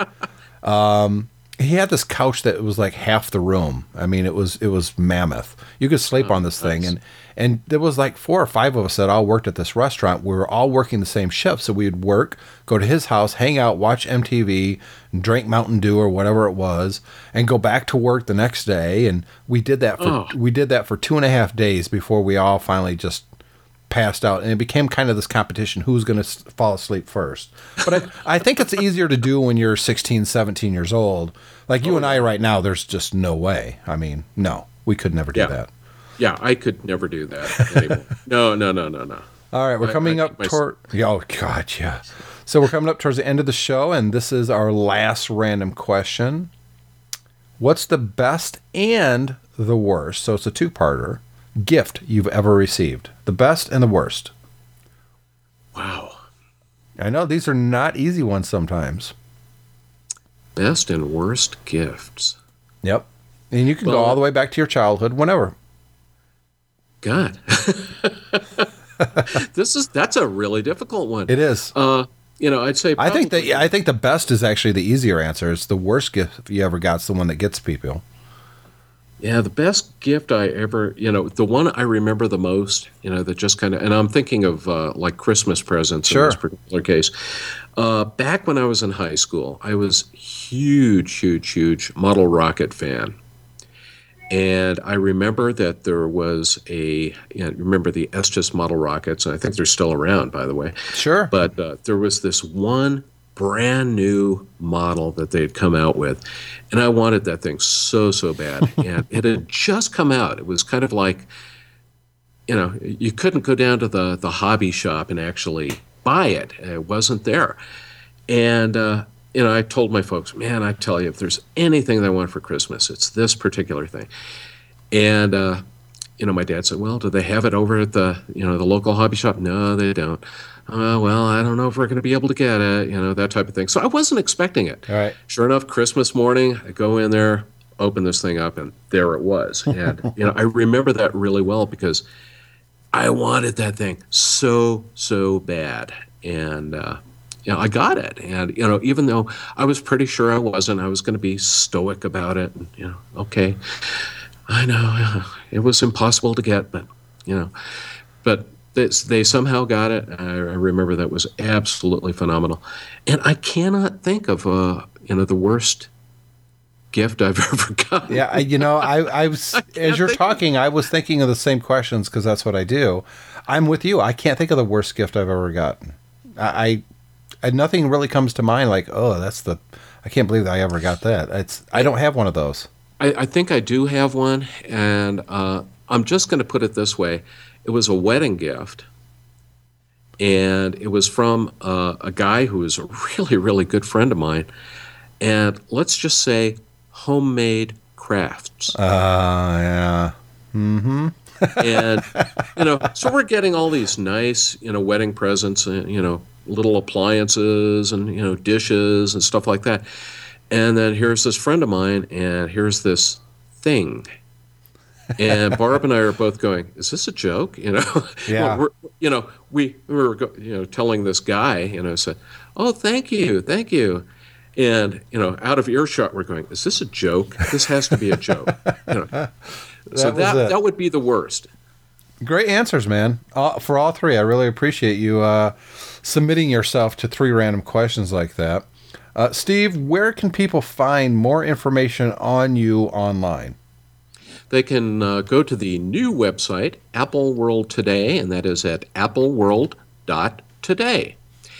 Um, he had this couch that was like half the room. I mean, it was it was mammoth. You could sleep Oh, on this thing, nice. and and there was like four or five of us that all worked at this restaurant. We were all working the same shift, so we'd work, go to his house, hang out, watch M T V, drink Mountain Dew or whatever it was, and go back to work the next day. And we did that for Oh. we did that for two and a half days before we all finally just passed out, and it became kind of this competition, who's going to fall asleep first. But I, I think it's easier to do when you're sixteen, seventeen years old. Like you Oh, and I yeah. right now, there's just no way. I mean, no, we could never do Yeah. that. Yeah, I could never do that anymore. No, no, no, no, no. All right, we're I- coming I up think my- toward. Oh God, yeah. So we're coming up towards the end of the show, and this is our last random question. What's the best and the worst? So it's a two-parter. Gift you've ever received. The best and the worst. Wow. I know these are not easy ones sometimes. Best and worst gifts. Yep. And you can go Well- all the way back to your childhood, whenever. God. This is that's a really difficult one. It is. Uh, you know, I'd say I think that probably- I think the best is actually the easier answer. It's the worst gift you ever got. It's the one that gets people. Yeah, the best gift I ever, you know, the one I remember the most, you know, that just kind of, and I'm thinking of uh, like Christmas presents Sure. in this particular case. Uh, back when I was in high school, I was huge, huge, huge model rocket fan. And I remember that there was a, you know, remember the Estes model rockets, and I think they're still around, by the way. Sure. But uh, there was this one brand new model that they had come out with, and I wanted that thing so, so bad. And it had just come out. It was kind of like, you know, you couldn't go down to the, the hobby shop and actually buy it. It wasn't there. And, uh, you know, I told my folks, man, I tell you, if there's anything that I want for Christmas, it's this particular thing. And, uh, you know, my dad said, well, do they have it over at the, you know, the local hobby shop? No, they don't. Uh, well, I don't know if we're going to be able to get it, you know, that type of thing. So I wasn't expecting it. All right. Sure enough, Christmas morning, I go in there, open this thing up, and there it was. And, you know, I remember that really well because I wanted that thing so, so bad. And, uh, you know, I got it. And, you know, even though I was pretty sure I wasn't, I was going to be stoic about it. And, you know, okay, I know it was impossible to get, but, you know, but they, they somehow got it. I, I remember that was absolutely phenomenal. And I cannot think of, uh, you know, the worst gift I've ever gotten. Yeah, I, you know, I, I was as you're think- talking, I was thinking of the same questions because that's what I do. I'm with you. I can't think of the worst gift I've ever gotten. I, I I, nothing really comes to mind like, oh, that's the, I can't believe that I ever got that. It's I don't have one of those. I, I think I do have one, and uh, I'm just going to put it this way. It was a wedding gift, and it was from uh, a guy who is a really, really good friend of mine. And let's just say homemade crafts. Uh, yeah. Mm-hmm. And, you know, so we're getting all these nice, you know, wedding presents, and, you know, little appliances and, you know, dishes and stuff like that. And then here's this friend of mine, and here's this thing. And Barb and I are both going, is this a joke? You know, yeah. we're, you know, we, we were, you know, telling this guy, you know, said, oh, thank you, thank you. And, you know, out of earshot, we're going, is this a joke? This has to be a joke. You know. that so that it. that would be the worst. Great answers, man. Uh, for all three, I really appreciate you uh, submitting yourself to three random questions like that. Uh, Steve, where can people find more information on you online? They can uh, go to the new website, Apple World Today, and that is at apple world dot today.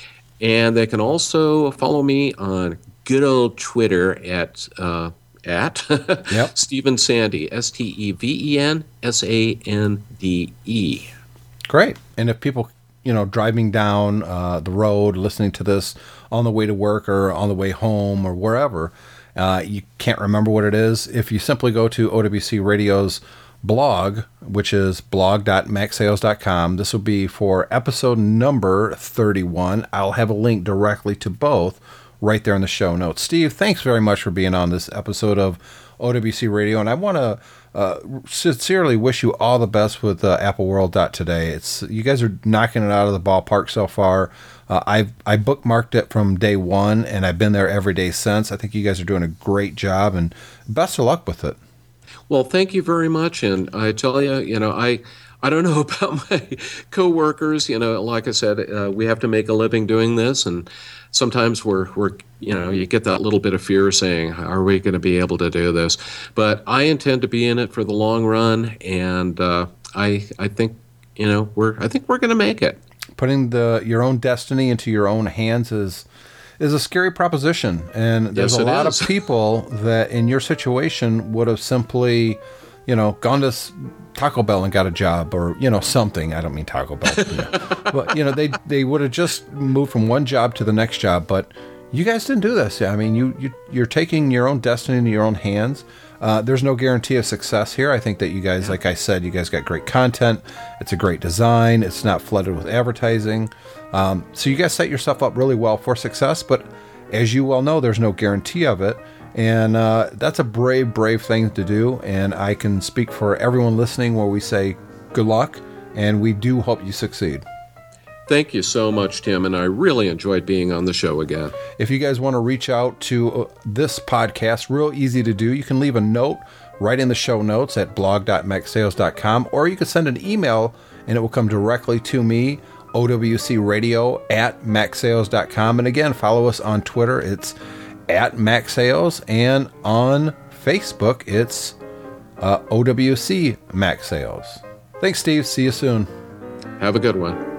And they can also follow me on good old Twitter at uh, at yep. Steven Sandy, S T E V E N S A N D E. Great. And if people, you know, driving down uh, the road, listening to this on the way to work or on the way home or wherever, uh, you can't remember what it is, if you simply go to O W C Radio's blog, which is blog dot mac sales dot com. This will be for episode number thirty-one. I'll have a link directly to both right there in the show notes. Steve, thanks very much for being on this episode of O W C Radio, and I want to uh, sincerely wish you all the best with uh, Apple World Today. It's you guys are knocking it out of the ballpark so far. Uh, I I bookmarked it from day one, and I've been there every day since. I think you guys are doing a great job, and best of luck with it. Well, thank you very much. And I tell you, you know, I I don't know about my coworkers. You know, like I said, uh, we have to make a living doing this, and sometimes we're we're you know you get that little bit of fear saying, are we going to be able to do this? But I intend to be in it for the long run, and uh, I I think you know we're I think we're going to make it. Putting the your own destiny into your own hands is is a scary proposition, and there's yes, a lot is. of people that in your situation would have simply, you know, gone to Taco Bell and got a job, or you know something. I don't mean Taco Bell, you know. But you know they they would have just moved from one job to the next job. But you guys didn't do this. I mean, you you you're taking your own destiny into your own hands. Uh, there's no guarantee of success here. I think that you guys, like I said, you guys got great content. It's a great design. It's not flooded with advertising. Um, so you guys set yourself up really well for success. But as you well know, there's no guarantee of it. And uh, that's a brave, brave thing to do. And I can speak for everyone listening where we say good luck. And we do hope you succeed. Thank you so much, Tim, and I really enjoyed being on the show again. If you guys want to reach out to this podcast, real easy to do. You can leave a note right in the show notes at blog dot mac sales dot com, or you can send an email and it will come directly to me, O W C Radio at mac sales dot com. And again, follow us on Twitter. It's at MacSales, and on Facebook, it's uh, O W C MacSales. Thanks, Steve. See you soon. Have a good one.